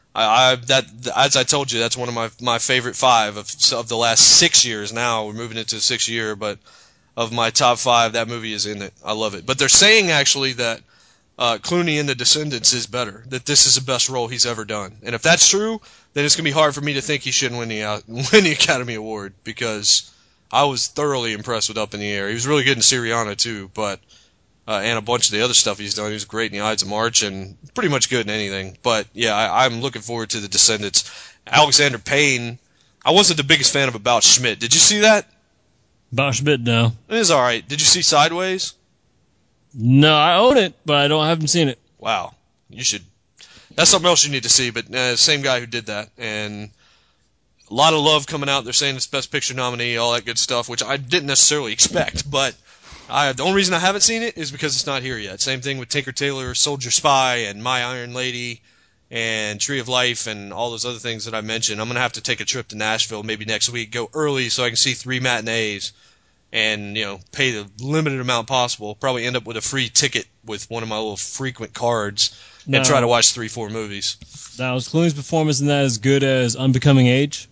As I told you, that's one of my favorite 5 of the last 6 years. Now we're moving into the 6th year, but of my top 5, that movie is in it. I love it. But they're saying actually that Clooney in The Descendants is better. That this is the best role he's ever done. And if that's true, then it's gonna be hard for me to think he shouldn't win the Academy Award, because I was thoroughly impressed with Up in the Air. He was really good in Syriana too, but and a bunch of the other stuff he's done. He was great in The Ides of March and pretty much good in anything. But yeah, I'm looking forward to The Descendants. Alexander Payne. I wasn't the biggest fan of About Schmidt. Did you see that? About Schmidt, no. It is all right. Did you see Sideways? No, I own it, but I haven't seen it. Wow, you should. That's something else you need to see. But same guy who did that, and a lot of love coming out. They're saying it's Best Picture nominee, all that good stuff, which I didn't necessarily expect. But the only reason I haven't seen it is because it's not here yet. Same thing with Tinker Tailor Soldier Spy and My Iron Lady and Tree of Life and all those other things that I mentioned. I'm going to have to take a trip to Nashville maybe next week, go early so I can see 3 matinees and, pay the limited amount possible. Probably end up with a free ticket with one of my little frequent cards and try to watch 3-4 movies. Now, is Clooney's performance in that as good as Unbecoming Age?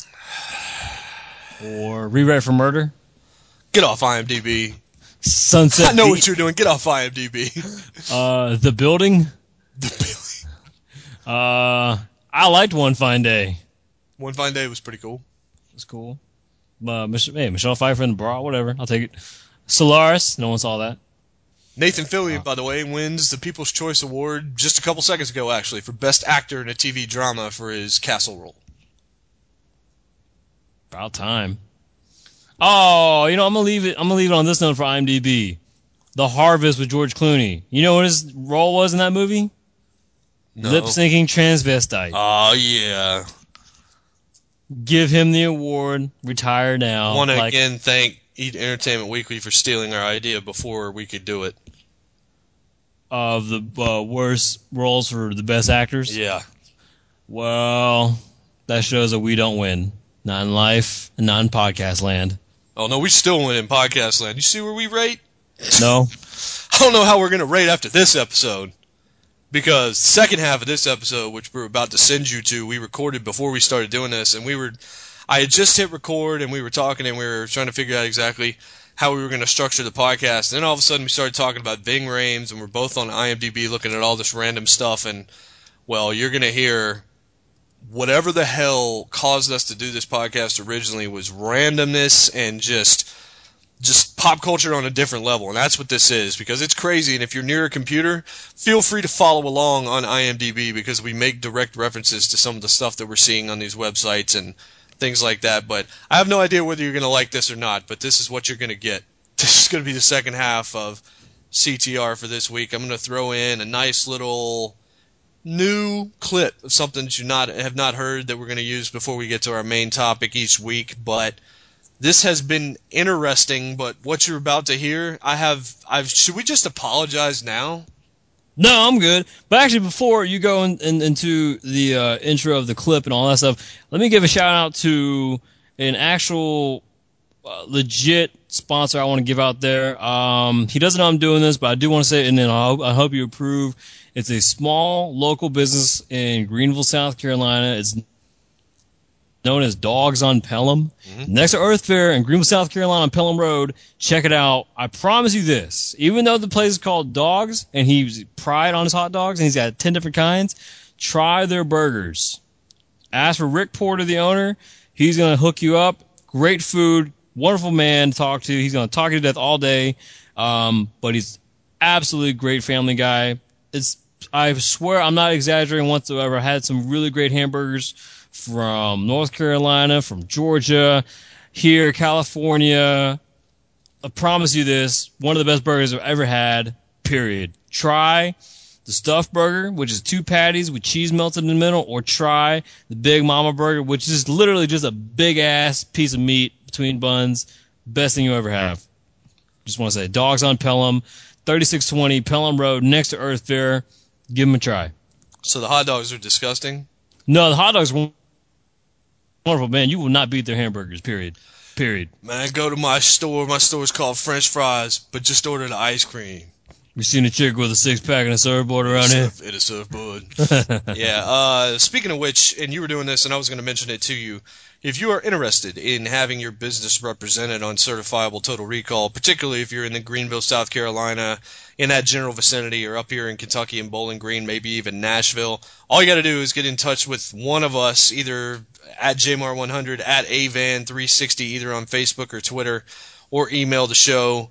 Or Rewrite for Murder? Get off IMDb. Sunset I know Beach. what you're doing. Get off IMDb. The Building? The Billy. I liked One Fine Day. One Fine Day was pretty cool. It was cool. Michelle Pfeiffer and the Bra, whatever. I'll take it. Solaris, no one saw that. Nathan Fillion, by the way, wins the People's Choice Award just a couple seconds ago, actually, for Best Actor in a TV Drama for his Castle role. About time. Oh, I'm gonna leave it on this note for IMDb. The Harvest with George Clooney. You know what his role was in that movie? No. Lip-syncing transvestite. Oh, yeah. Give him the award. Retire now. Want to again thank Eat Entertainment Weekly for stealing our idea before we could do it. Of the worst roles for the best actors? Yeah. Well, that shows that we don't win. Not in life and not in podcast land. Oh, no, we still win in podcast land. You see where we rate? No. I don't know how we're going to rate after this episode. Because the second half of this episode, which we're about to send you to, we recorded before we started doing this, and I had just hit record, and we were talking, and we were trying to figure out exactly how we were going to structure the podcast. And then all of a sudden, we started talking about Ving Rhames, and we're both on IMDb looking at all this random stuff, and, well, you're going to hear whatever the hell caused us to do this podcast originally was randomness and just pop culture on a different level, and that's what this is, because it's crazy, and if you're near a computer, feel free to follow along on IMDb, because we make direct references to some of the stuff that we're seeing on these websites and things like that, but I have no idea whether you're going to like this or not, but this is what you're going to get. This is going to be the second half of CTR for this week. I'm going to throw in a nice little new clip of something that you have not heard that we're going to use before we get to our main topic each week, but this has been interesting, but what you're about to hear, should we just apologize now? No, I'm good. But actually, before you go into the intro of the clip and all that stuff, let me give a shout out to an actual legit sponsor I want to give out there. He doesn't know I'm doing this, but I do want to say it, and then I hope you approve. It's a small local business in Greenville, South Carolina. It's known as Dogs on Pelham. Mm-hmm. Next to Earth Fair in Greenville, South Carolina on Pelham Road. Check it out. I promise you this. Even though the place is called Dogs and he's pride on his hot dogs and he's got 10 different kinds, try their burgers. Ask for Rick Porter, the owner. He's going to hook you up. Great food. Wonderful man to talk to. He's going to talk you to death all day. But he's absolutely great family guy. I swear I'm not exaggerating whatsoever. I had some really great hamburgers from North Carolina, from Georgia, here, California. I promise you this, one of the best burgers I've ever had, period. Try the stuffed burger, which is 2 patties with cheese melted in the middle, or try the Big Mama burger, which is literally just a big-ass piece of meat between buns. Best thing you ever have. Just want to say, Dogs on Pelham, 3620 Pelham Road, next to Earth Fair. Give them a try. So the hot dogs are disgusting? No, the hot dogs were wonderful, man. You will not beat their hamburgers, period. Man, go to my store. My store's called French Fries, but just order the ice cream. You seen a chick with a 6-pack and a surfboard around here? It is surfboard. Yeah. Speaking of which, and you were doing this, and I was going to mention it to you. If you are interested in having your business represented on Certifiable Total Recall, particularly if you're in the Greenville, South Carolina, in that general vicinity, or up here in Kentucky in Bowling Green, maybe even Nashville, all you got to do is get in touch with one of us, either at JMar100, at AVAN360, either on Facebook or Twitter, or email the show,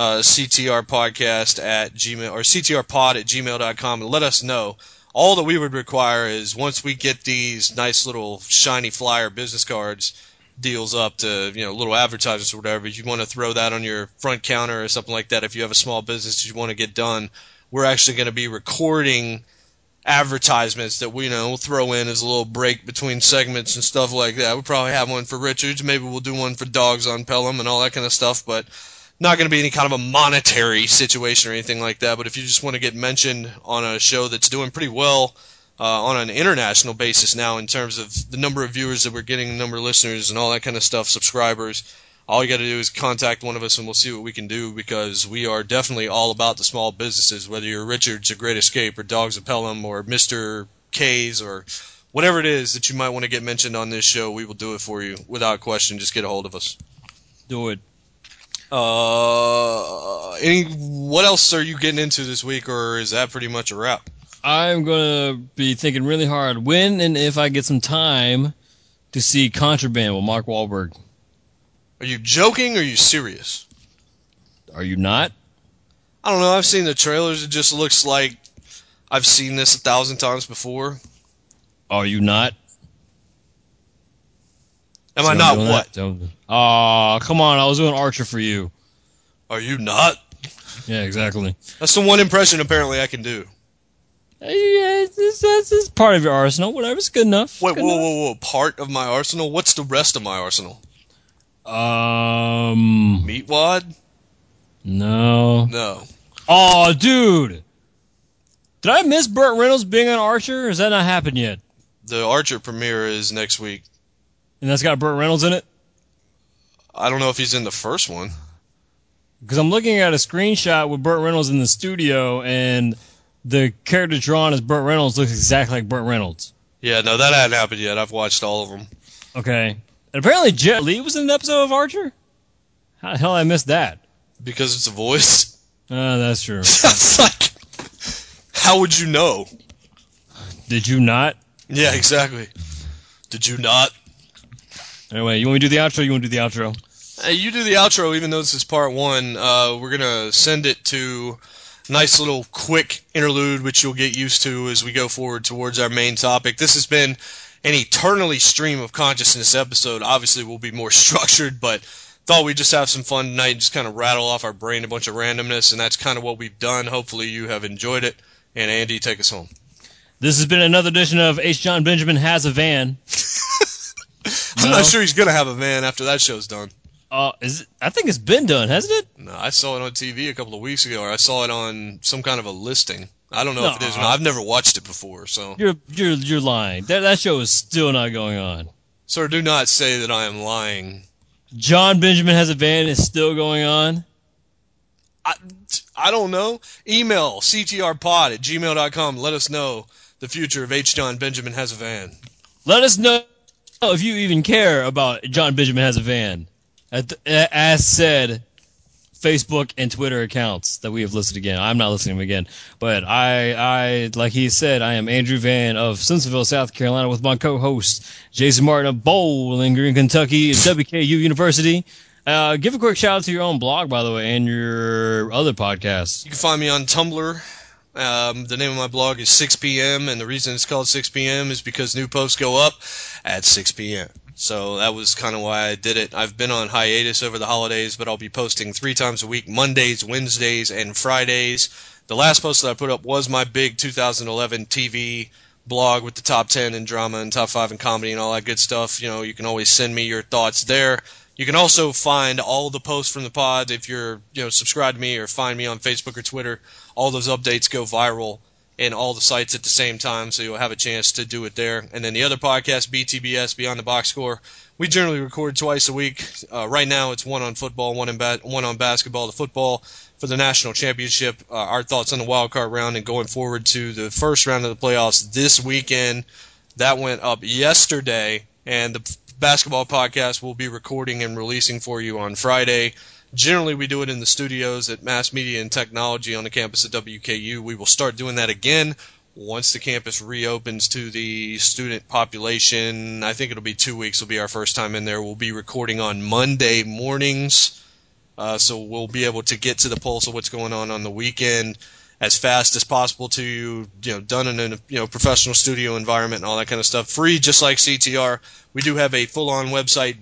CTRpodcast at gmail, or CTRpod at gmail.com, and let us know. All that we would require is once we get these nice little shiny flyer business cards deals up to, little advertisements or whatever, if you want to throw that on your front counter or something like that, if you have a small business that you want to get done, we're actually going to be recording advertisements that we'll throw in as a little break between segments and stuff like that. We'll probably have one for Richards, maybe we'll do one for Dogs on Pelham and all that kind of stuff, but not going to be any kind of a monetary situation or anything like that. But if you just want to get mentioned on a show that's doing pretty well, on an international basis now in terms of the number of viewers that we're getting, the number of listeners, and all that kind of stuff, subscribers. All you got to do is contact one of us, and we'll see what we can do, because we are definitely all about the small businesses, whether you're Richard's or Great Escape or Dogs of Pelham or Mr. K's or whatever it is that you might want to get mentioned on this show. We will do it for you without question. Just get a hold of us. Do it. What else are you getting into this week, or is that pretty much a wrap? I'm going to be thinking really hard when and if I get some time to see Contraband with Mark Wahlberg. Are you joking or are you serious? Are you not? I don't know. I've seen the trailers. It just looks like I've seen this 1,000 times before. Are you not? Am I not what? Aw, come on. I was doing Archer for you. Are you not? Yeah, exactly. That's the one impression apparently I can do. Yeah, it's part of your arsenal. Whatever, it's good enough. Wait, whoa. Part of my arsenal? What's the rest of my arsenal? Meatwad? No. No. Oh, dude. Did I miss Burt Reynolds being on Archer, or has that not happened yet? The Archer premiere is next week. And that's got Burt Reynolds in it? I don't know if he's in the first one. Because I'm looking at a screenshot with Burt Reynolds in the studio, and the character drawn as Burt Reynolds looks exactly like Burt Reynolds. Yeah, no, that hadn't happened yet. I've watched all of them. Okay. And apparently Jet Li was in an episode of Archer? How the hell I missed that? Because it's a voice. That's true. That's like, how would you know? Did you not? Yeah, exactly. Did you not? Anyway, you want me to do the outro? You want to do the outro? Hey, you do the outro, even though this is part one. We're going to send it to a nice little quick interlude, which you'll get used to as we go forward towards our main topic. This has been an eternally stream of consciousness episode. Obviously, we'll be more structured, but thought we'd just have some fun tonight and just kind of rattle off our brain a bunch of randomness, and that's kind of what we've done. Hopefully, you have enjoyed it. And Andy, take us home. This has been another edition of H. John Benjamin Has a Van. I'm not sure he's going to have a van after that show's done. I think it's been done, hasn't it? No, I saw it on TV a couple of weeks ago, or I saw it on some kind of a listing. I don't know if it is or not. I've never watched it before, so. You're lying. That show is still not going on. Sir, do not say that I am lying. John Benjamin Has a Van is still going on? I don't know. Email ctrpod@gmail.com. Let us know the future of H. John Benjamin Has a Van. Let us know if you even care about John Benjamin Has a Van. As said, Facebook and Twitter accounts that we have listed again. I'm not listing them again. But I like he said, I am Andrew Van of Simpsonville, South Carolina, with my co-host, Jason Martin of Bowling Green, Kentucky, at WKU University. Give a quick shout out to your own blog, by the way, and your other podcasts. You can find me on Tumblr. The name of my blog is 6 p.m., and the reason it's called 6 p.m. is because new posts go up at 6 p.m. So that was kind of why I did it. I've been on hiatus over the holidays, but I'll be posting 3 times a week, Mondays, Wednesdays, and Fridays. The last post that I put up was my big 2011 TV blog with the top 10 in drama and top 5 in comedy and all that good stuff. You know, you can always send me your thoughts there. You can also find all the posts from the pod if you're, subscribed to me or find me on Facebook or Twitter. All those updates go viral in all the sites at the same time, so you'll have a chance to do it there. And then the other podcast, BTBS, Beyond the Box Score, we generally record twice a week. Right now it's one on football, one on basketball. The football for the national championship, our thoughts on the wild card round, and going forward to the first round of the playoffs this weekend. That went up yesterday, and the basketball podcast we'll be recording and releasing for you on Friday. Generally, we do it in the studios at Mass Media and Technology on the campus at WKU. We will start doing that again once the campus reopens to the student population. I think it'll be 2 weeks will be our first time in there. We'll be recording on Monday mornings, so we'll be able to get to the pulse of what's going on the weekend as fast as possible to you, done in a professional studio environment and all that kind of stuff. Free, just like CTR. We do have a full-on website,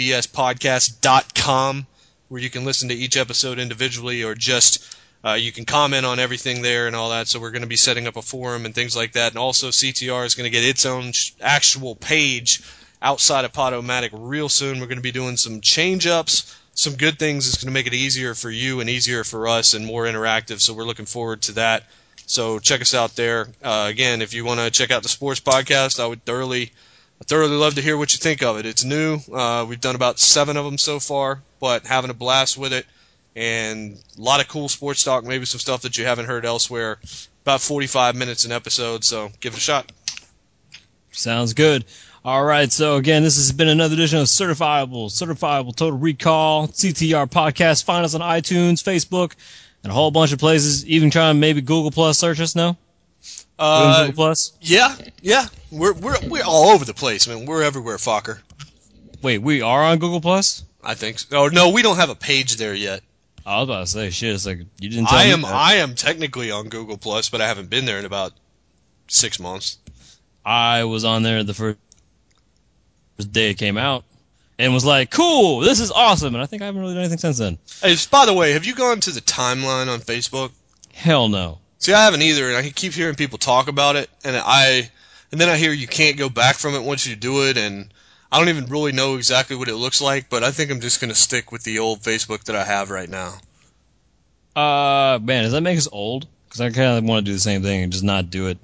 btbspodcast.com, where you can listen to each episode individually, or just you can comment on everything there and all that. So we're going to be setting up a forum and things like that. And also CTR is going to get its own actual page outside of Podomatic real soon. We're going to be doing some change-ups, some good things. It's going to make it easier for you and easier for us and more interactive. So we're looking forward to that. So check us out there. Again, if you want to check out the sports podcast, I would thoroughly love to hear what you think of it. It's new. We've done about 7 of them so far, but having a blast with it. And a lot of cool sports talk, maybe some stuff that you haven't heard elsewhere. About 45 minutes an episode, so give it a shot. Sounds good. All right, so again, this has been another edition of Certifiable Total Recall, CTR podcast. Find us on iTunes, Facebook, and a whole bunch of places. Even try and maybe Google Plus search us, no? Google Plus? Yeah. We're all over the place, man. We're everywhere, Fokker. Wait, we are on Google Plus? I think so. Oh, no, we don't have a page there yet. I was about to say, shit, it's like, you didn't tell me that. I am technically on Google Plus, but I haven't been there in about 6 months. I was on there the first day it came out and was like, cool, this is awesome. And I think I haven't really done anything since then. Hey, by the way, have you gone to the timeline on Facebook? Hell no. See, I haven't either, and I keep hearing people talk about it, and then I hear you can't go back from it once you do it, and I don't even really know exactly what it looks like, but I think I'm just going to stick with the old Facebook that I have right now. Man, does that make us old? Because I kind of want to do the same thing and just not do it.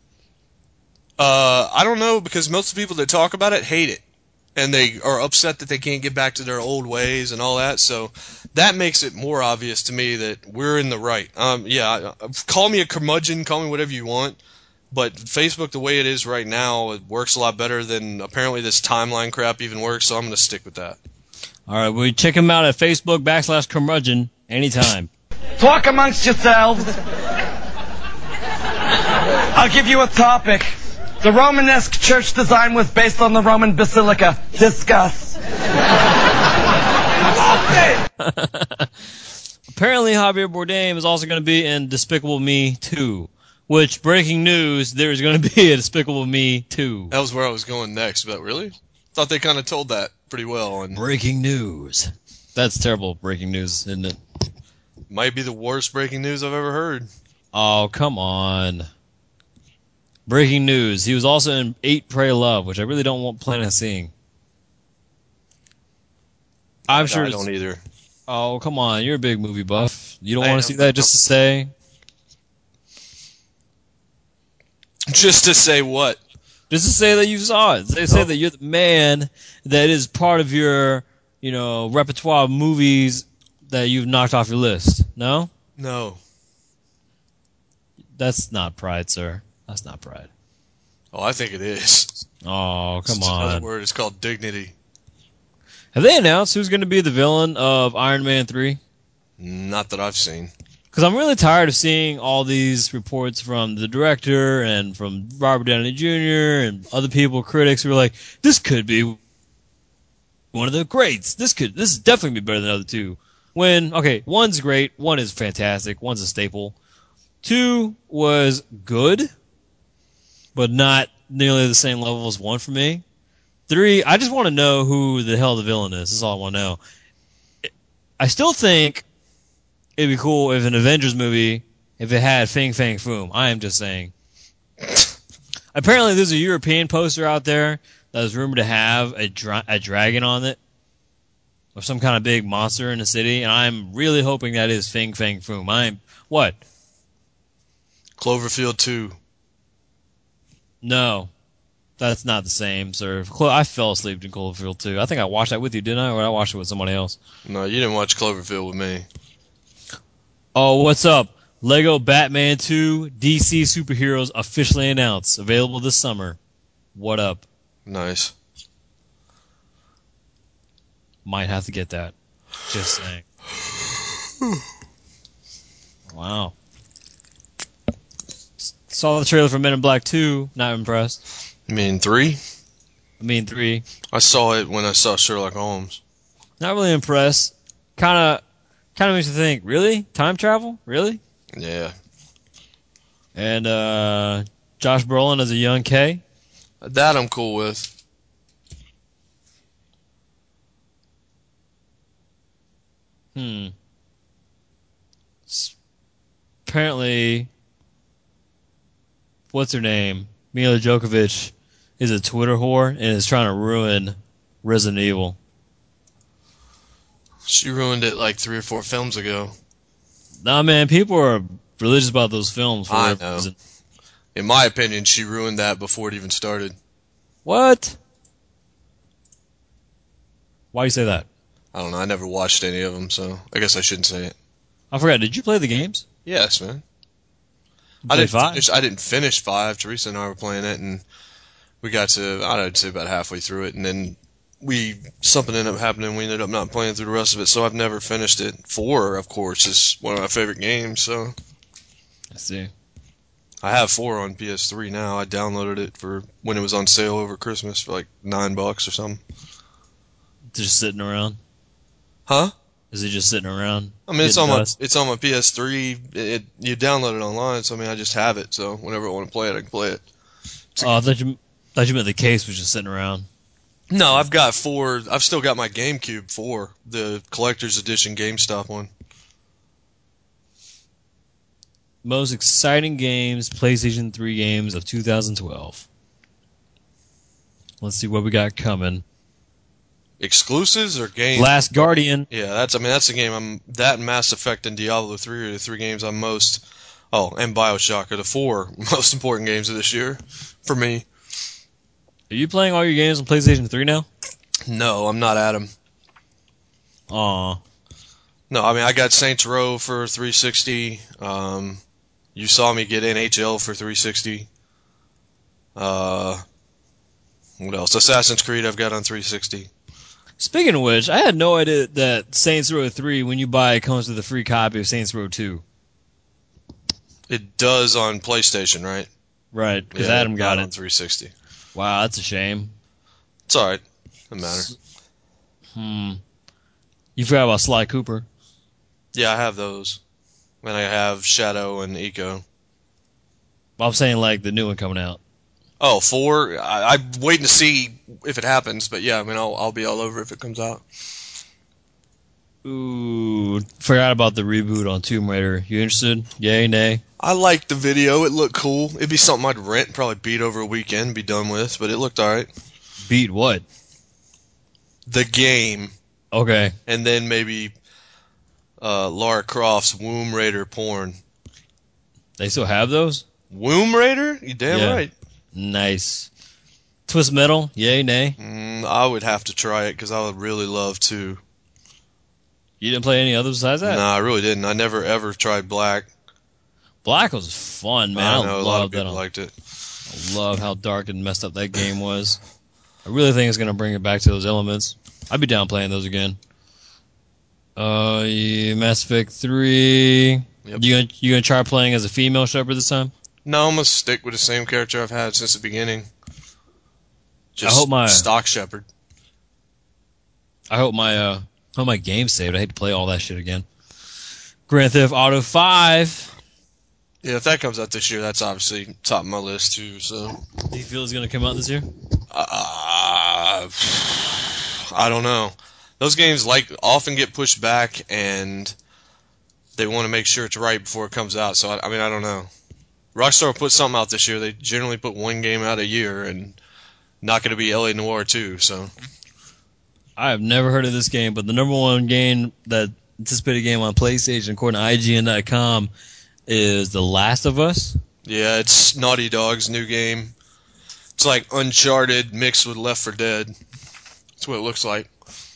I don't know, because most of the people that talk about it hate it, and they are upset that they can't get back to their old ways and all that, so that makes it more obvious to me that we're in the right. Call me a curmudgeon, call me whatever you want, but Facebook, the way it is right now, it works a lot better than apparently this timeline crap even works, so I'm going to stick with that. All right, well, check him out at Facebook /curmudgeon anytime. Talk amongst yourselves. I'll give you a topic. The Romanesque church design was based on the Roman basilica. Discuss. Apparently, Javier Bardem is also going to be in Despicable Me 2. Which, breaking news, there is going to be a Despicable Me 2. That was where I was going next, but really? Thought they kind of told that pretty well. And breaking news. That's terrible breaking news, isn't it? Might be the worst breaking news I've ever heard. Oh, come on. Breaking news. He was also in 8 Pray Love, which I really don't plan on seeing. I'm sure I don't either. Oh, come on. You're a big movie buff. You don't want to see that just to say? Just to say what? Just to say that you saw it. They say that you're the man that is part of your, repertoire of movies that you've knocked off your list. No? No. That's not pride, sir. That's not pride. Oh, I think it is. Oh, come It's on. another word. It's called dignity. Have they announced who's going to be the villain of Iron Man 3? Not that I've seen. Because I'm really tired of seeing all these reports from the director and from Robert Downey Jr. and other people, critics, who are like, this could be one of the greats. This is definitely be better than the other two. When, okay, 1's great, 1 is fantastic, 1's a staple. 2 was good, but not nearly the same level as 1 for me. 3, I just want to know who the hell the villain is. This is all I want to know. I still think it'd be cool if an Avengers movie, if it had Fing Fang Foom. I am just saying. Apparently there's a European poster out there that is rumored to have a dragon on it, or some kind of big monster in the city, and I'm really hoping that is Fing Fang Foom. What? Cloverfield 2. No. That's not the same, sir. I fell asleep in Cloverfield 2. I think I watched that with you, didn't I? Or I watched it with somebody else? No, you didn't watch Cloverfield with me. Oh, what's up? Lego Batman 2 DC Superheroes officially announced. Available this summer. What up? Nice. Might have to get that. Just saying. Wow. Saw the trailer for Men in Black 2. Not impressed. You mean 3? I mean 3. I saw it when I saw Sherlock Holmes. Not really impressed. Kind of makes you think, really? Time travel? Really? Yeah. And Josh Brolin as a young K? That I'm cool with. Apparently, what's her name? Mila Djokovic is a Twitter whore and is trying to ruin Resident Evil. She ruined it like 3 or 4 films ago. Nah, man, people are religious about those films for I whatever know. reason. In my opinion, she ruined that before it even started. What? Why do you say that? I don't know. I never watched any of them, so I guess I shouldn't say it. I forgot. Did you play the games? Yes, man. You I played 5? didn't finish 5. Teresa and I were playing it, and we got to, I'd say about halfway through it, and then something ended up happening. We ended up not playing through the rest of it, so I've never finished it. 4, of course, is one of my favorite games, so. I see. I have 4 on PS3 now. I downloaded it for when it was on sale over Christmas for like $9 or something. Just sitting around? Huh? Is it just sitting around? I mean, it's on getting my dust? PS3. You download it online, so I mean, I just have it. So whenever I want to play it, I can play it. Oh, I thought you meant the case was just sitting around. No, I've got 4. I've still got my GameCube 4, the collector's edition GameStop one. Most exciting games, PlayStation 3 games of 2012. Let's see what we got coming. Exclusives or games? Last Guardian. Yeah, that's the game that and Mass Effect and Diablo 3 are the 3 games I'm most. Oh, and BioShock are the 4 most important games of this year for me. Are you playing all your games on PlayStation 3 now? No, I'm not Adam. Aw. No, I mean I got Saints Row for 360. You saw me get NHL for 360. What else? Assassin's Creed I've got on 360. Speaking of which, I had no idea that Saints Row 3, when you buy it, comes with a free copy of Saints Row 2. It does on PlayStation, right? Right, because Yeah, Adam got not on it. 360. Wow, that's a shame. It's alright. Doesn't matter. You forgot about Sly Cooper. Yeah, I have those. And I have Shadow and Eco. I'm saying like the new one coming out. Oh, 4? I'm waiting to see if it happens, but yeah, I mean, I'll be all over if it comes out. Ooh, forgot about the reboot on Tomb Raider. You interested? Yay, nay? I liked the video. It looked cool. It'd be something I'd rent, probably beat over a weekend, be done with, but it looked alright. Beat what? The game. Okay. And then maybe Lara Croft's Womb Raider porn. They still have those? Womb Raider? You damn Yeah. right. Nice. Twist Metal? Yay, nay? I would have to try it because I would really love to. You didn't play any others besides that? Nah, I really didn't. I never ever tried Black. Black was fun, man. I know a lot of people liked it. I love how dark and messed up that game was. I really think it's going to bring it back to those elements. I'd be down playing those again. Yeah, Mass Effect 3. Yep. You gonna try playing as a female Shepard this time? No, I'm gonna stick with the same character I've had since the beginning. Just I hope my stock Shepard. I hope my game saved. I hate to play all that shit again. Grand Theft Auto 5. Yeah, if that comes out this year, that's obviously top of my list too. So, Do you feel it's gonna come out this year? I don't know. Those games often get pushed back, and they want to make sure it's right before it comes out. So I mean, I don't know. Rockstar will put something out this year. They generally put one game out a year, and not going to be LA Noire 2. So I have never heard of this game, but the number one game that anticipated game on PlayStation, according to IGN.com, is The Last of Us. yeah, it's Naughty Dog's new game. It's like Uncharted mixed with Left 4 Dead. That's what it looks like.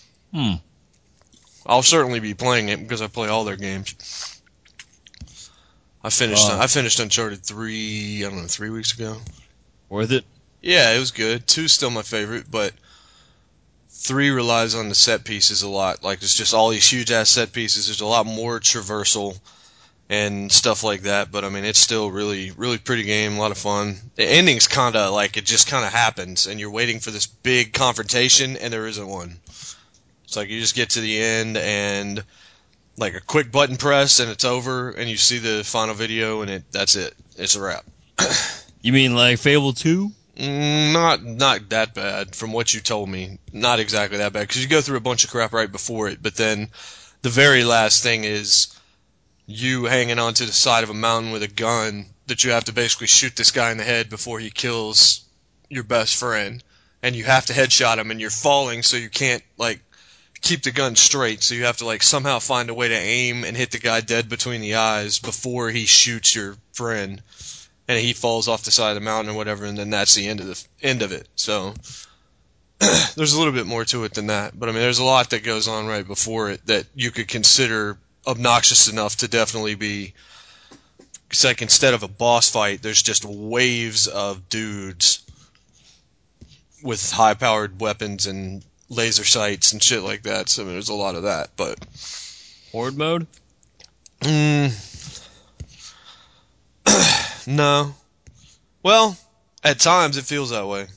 I'll certainly be playing it because I play all their games. I finished Uncharted 3, I don't know, 3 weeks ago. Worth it? Yeah, it was good. 2's still my favorite, but 3 relies on the set pieces a lot. Like, it's just all these huge ass set pieces. There's a lot more traversal and stuff like that, but I mean, it's still really, really pretty game, a lot of fun. The ending's kind of like, it just kind of happens, and you're waiting for this big confrontation, and there isn't one. It's like you just get to the end, and like a quick button press, and it's over, and you see the final video, and that's it. It's a wrap. You mean like Fable 2? Not that bad from what you told me. Not exactly that bad, because you go through a bunch of crap right before it, but then the very last thing is you hanging onto the side of a mountain with a gun that you have to basically shoot this guy in the head before he kills your best friend, and you have to headshot him, and you're falling so you can't like keep the gun straight, so you have to like somehow find a way to aim and hit the guy dead between the eyes before he shoots your friend, and he falls off the side of the mountain or whatever, and then that's the end of it. So there's a little bit more to it than that, but I mean, there's a lot that goes on right before it that you could consider obnoxious enough to definitely be. It's like instead of a boss fight, there's just waves of dudes with high-powered weapons and laser sights and shit like that. So I mean, there's a lot of that. But Horde mode? No. Well, at times it feels that way.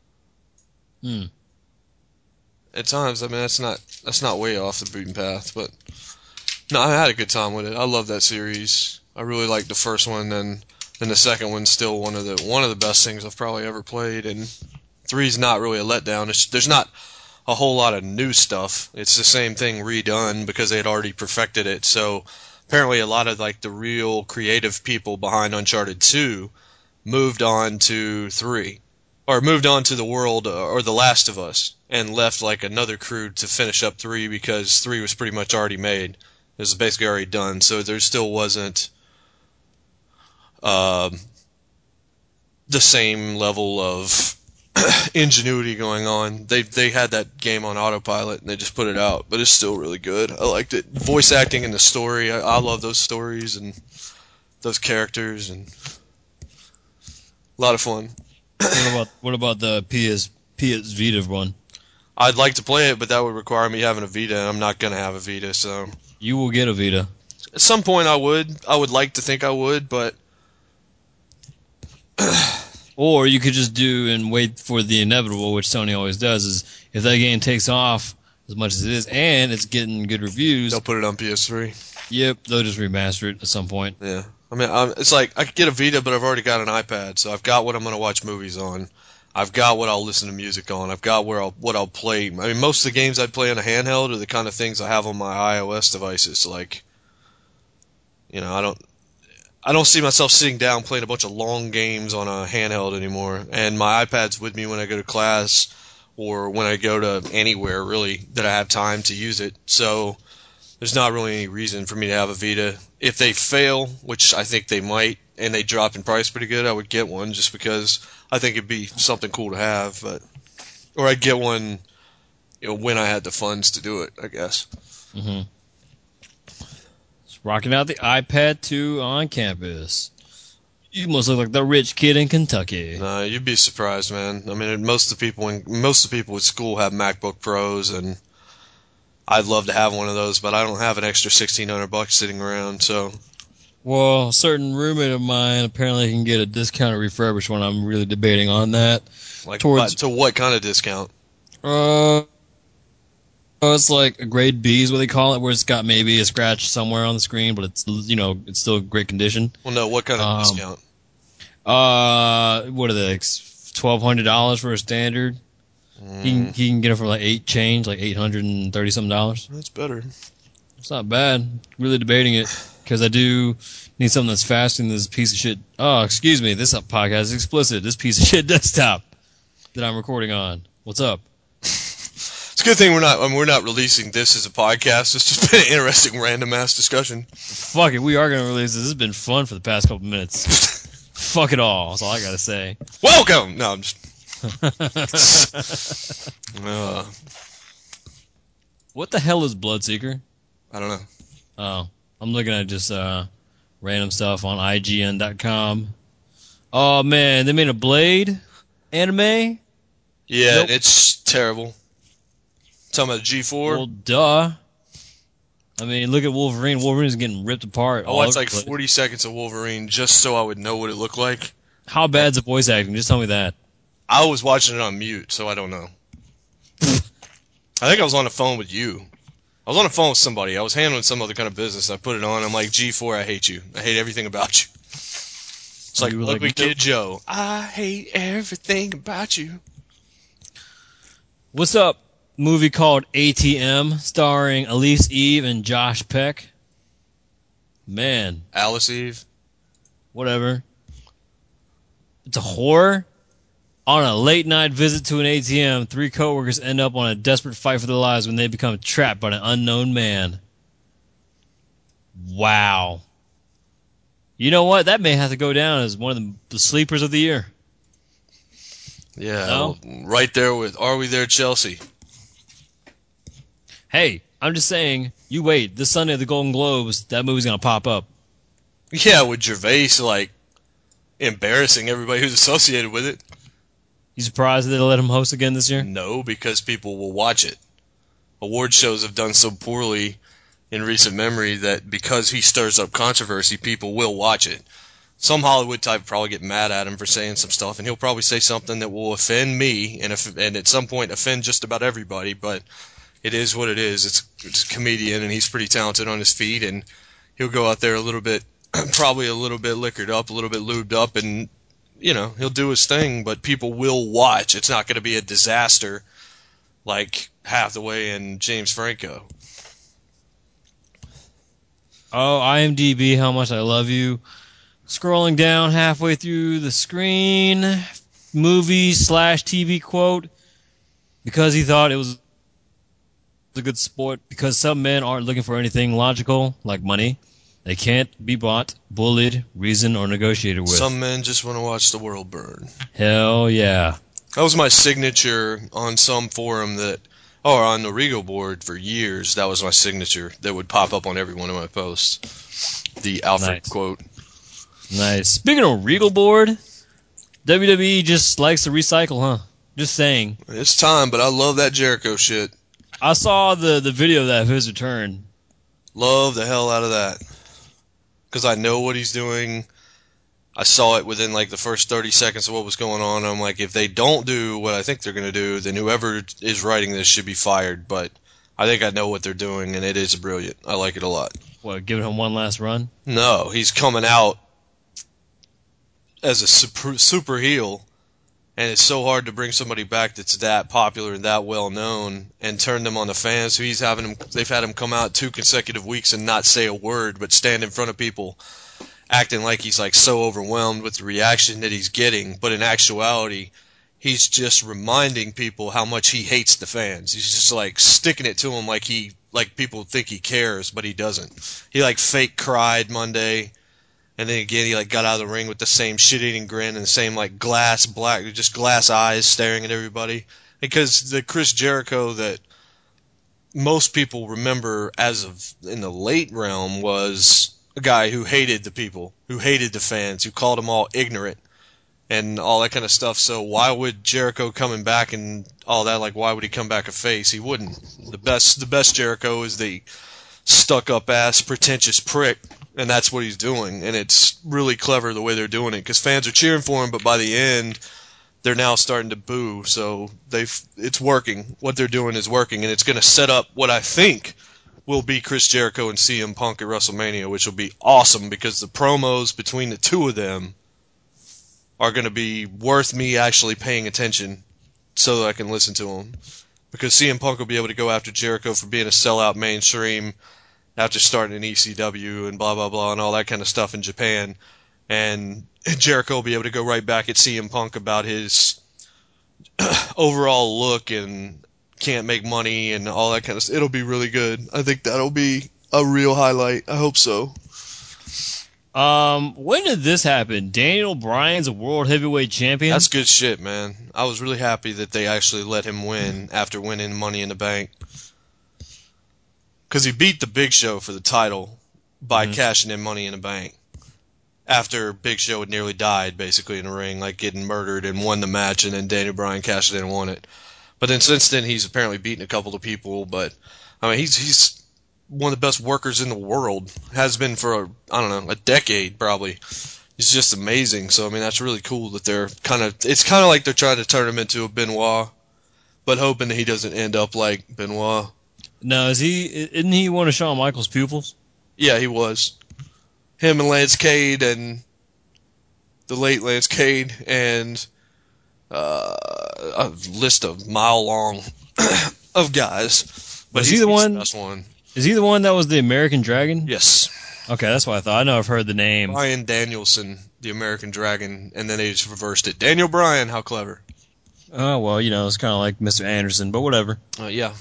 At times, I mean, that's not way off the beaten path, but no, I had a good time with it. I love that series. I really liked the first one, and the second one's still one of the best things I've probably ever played. And 3's not really a letdown. There's not a whole lot of new stuff. It's the same thing redone because they had already perfected it. So apparently, a lot of like the real creative people behind Uncharted 2 moved on to 3. Or moved on to the world or The Last of Us and left like another crew to finish up 3 because 3 was pretty much already made. It was basically already done, so there still wasn't the same level of ingenuity going on. They had that game on autopilot and they just put it out, but it's still really good. I liked it. Voice acting and the story, I love those stories and those characters, and a lot of fun. What about the PS Vita one? I'd like to play it, but that would require me having a Vita, and I'm not going to have a Vita, so... You will get a Vita. At some point I would. I would like to think I would, but... Or you could just do and wait for the inevitable, which Sony always does, is if that game takes off as much as it is, and it's getting good reviews... They'll put it on PS3. Yep, they'll just remaster it at some point. Yeah. I mean, it's like, I could get a Vita, but I've already got an iPad, so I've got what I'm going to watch movies on. I've got what I'll listen to music on. I've got what I'll play. I mean, most of the games I play on a handheld are the kind of things I have on my iOS devices. Like, you know, I don't see myself sitting down playing a bunch of long games on a handheld anymore. And my iPad's with me when I go to class or when I go to anywhere, really, that I have time to use it. So there's not really any reason for me to have a Vita. If they fail, which I think they might, and they drop in price pretty good, I would get one just because I think it'd be something cool to have. Or I'd get one, you know, when I had the funds to do it, I guess. Mm-hmm. It's rocking out the iPad 2 on campus. You must look like the rich kid in Kentucky. No, you'd be surprised, man. I mean, most of the people at school have MacBook Pros, and I'd love to have one of those, but I don't have an extra $1,600 sitting around, so. Well, a certain roommate of mine apparently can get a discounted refurbished one. I'm really debating on that. Like, to what kind of discount? It's like a grade B is what they call it, where it's got maybe a scratch somewhere on the screen, but it's, you know, it's still great condition. Well, no, what kind of discount? What are they, like $1,200 for a standard? He can get it for like $830 something. That's better. It's not bad. Really debating it because I do need something that's faster than this piece of shit. Oh, excuse me, this podcast is explicit. This piece of shit desktop that I'm recording on. What's up? It's a good thing we're not releasing this as a podcast. It's just been an interesting random ass discussion. Fuck it, we are gonna release this. This has been fun for the past couple minutes. Fuck it all. That's all I gotta say. Welcome. No, I'm just. What the hell is Bloodseeker? I don't know. Oh, I'm looking at just random stuff on IGN.com. Oh man, they made a Blade anime. Yeah, Nope. It's terrible. Talking about G4. Well, duh. I mean, look at Wolverine. Wolverine's getting ripped apart. I watched like 40 seconds of Wolverine just so I would know what it looked like. How bad's the voice acting? Just tell me that. I was watching it on mute, so I don't know. I think I was on the phone with you. I was on the phone with somebody. I was handling some other kind of business. I put it on. I'm like, G4, I hate you. I hate everything about you. It's like Ugly Kid Joe. I hate everything about you. What's up? Movie called ATM, starring Elise Eve and Josh Peck. Man. Alice Eve. Whatever. It's a horror. On a late night visit to an ATM, 3 coworkers end up on a desperate fight for their lives when they become trapped by an unknown man. Wow. You know what? That may have to go down as one of the sleepers of the year. Yeah, No? well, right there with Are We There, Chelsea? Hey, I'm just saying, you wait. This Sunday at the Golden Globes, that movie's going to pop up. Yeah, with Gervais, like, embarrassing everybody who's associated with it. You surprised that they let him host again this year? No, because people will watch it. Award shows have done so poorly in recent memory that because he stirs up controversy, people will watch it. Some Hollywood type probably get mad at him for saying some stuff, and he'll probably say something that will offend me and at some point offend just about everybody, but it is what it is. It's a comedian, and he's pretty talented on his feet, and he'll go out there a little bit, probably a little bit liquored up, a little bit lubed up, and, you know, he'll do his thing, but people will watch. It's not going to be a disaster like Hathaway and James Franco. Oh, IMDb, how much I love you. Scrolling down halfway through the screen, movie/TV quote, because he thought it was a good sport, because some men aren't looking for anything logical, like money. They can't be bought, bullied, reasoned, or negotiated with. Some men just want to watch the world burn. Hell yeah. That was my signature on some forum or on the Regal board for years. That was my signature that would pop up on every one of my posts. The Alfred quote. Nice. Speaking of Regal board, WWE just likes to recycle, huh? Just saying. It's time, but I love that Jericho shit. I saw the video of his return. Love the hell out of that. Because I know what he's doing. I saw it within like the first 30 seconds of what was going on. I'm like, if they don't do what I think they're going to do, then whoever is writing this should be fired. But I think I know what they're doing, and it is brilliant. I like it a lot. What, giving him one last run? No, he's coming out as a super heel, and it's so hard to bring somebody back that's that popular and that well known and turn them on the fans. So they've had him come out 2 consecutive weeks and not say a word, but stand in front of people acting like he's like so overwhelmed with the reaction that he's getting, but in actuality, he's just reminding people how much he hates the fans. He's just like sticking it to them like people think he cares, but he doesn't. He like fake cried Monday, and then again he like got out of the ring with the same shit-eating grin and the same like glass eyes staring at everybody. Because the Chris Jericho that most people remember as of in the late realm was a guy who hated the people, who hated the fans, who called them all ignorant and all that kind of stuff. So why would Jericho coming back and all that, like why would he come back a face? He wouldn't. The best Jericho is the stuck-up ass pretentious prick, and that's what he's doing. And it's really clever the way they're doing it because fans are cheering for him, but by the end they're now starting to boo. So it's working. What they're doing is working, and it's going to set up what I think will be Chris Jericho and CM Punk at WrestleMania, which will be awesome because the promos between the two of them are going to be worth me actually paying attention so that I can listen to them. Because CM Punk will be able to go after Jericho for being a sellout mainstream after starting in ECW and blah, blah, blah, and all that kind of stuff in Japan. And Jericho will be able to go right back at CM Punk about his overall look and can't make money and all that kind of stuff. It'll be really good. I think that'll be a real highlight. I hope so. When did this happen? Daniel Bryan's a world heavyweight champion? That's good shit, man. I was really happy that they actually let him win after winning Money in the Bank. Because he beat the Big Show for the title by cashing in Money in the Bank. After Big Show had nearly died, basically, in the ring, like getting murdered and won the match, and then Daniel Bryan cashed it in and won it. But then since then, he's apparently beaten a couple of people. But I mean, he's one of the best workers in the world. Has been for a decade probably. He's just amazing. So I mean, that's really cool that they're it's kind of like they're trying to turn him into a Benoit, but hoping that he doesn't end up like Benoit. No, isn't he one of Shawn Michaels' pupils? Yeah, he was. Him and Lance Cade and the late Lance Cade and a list of mile long of guys. But Was he's he the one? The best one. Is he the one that was the American Dragon? Yes. Okay, that's what I thought. I know I've heard the name. Bryan Danielson, the American Dragon, and then they just reversed it. Daniel Bryan, how clever. Oh, well, it's kind of like Mr. Anderson, but whatever. Yeah.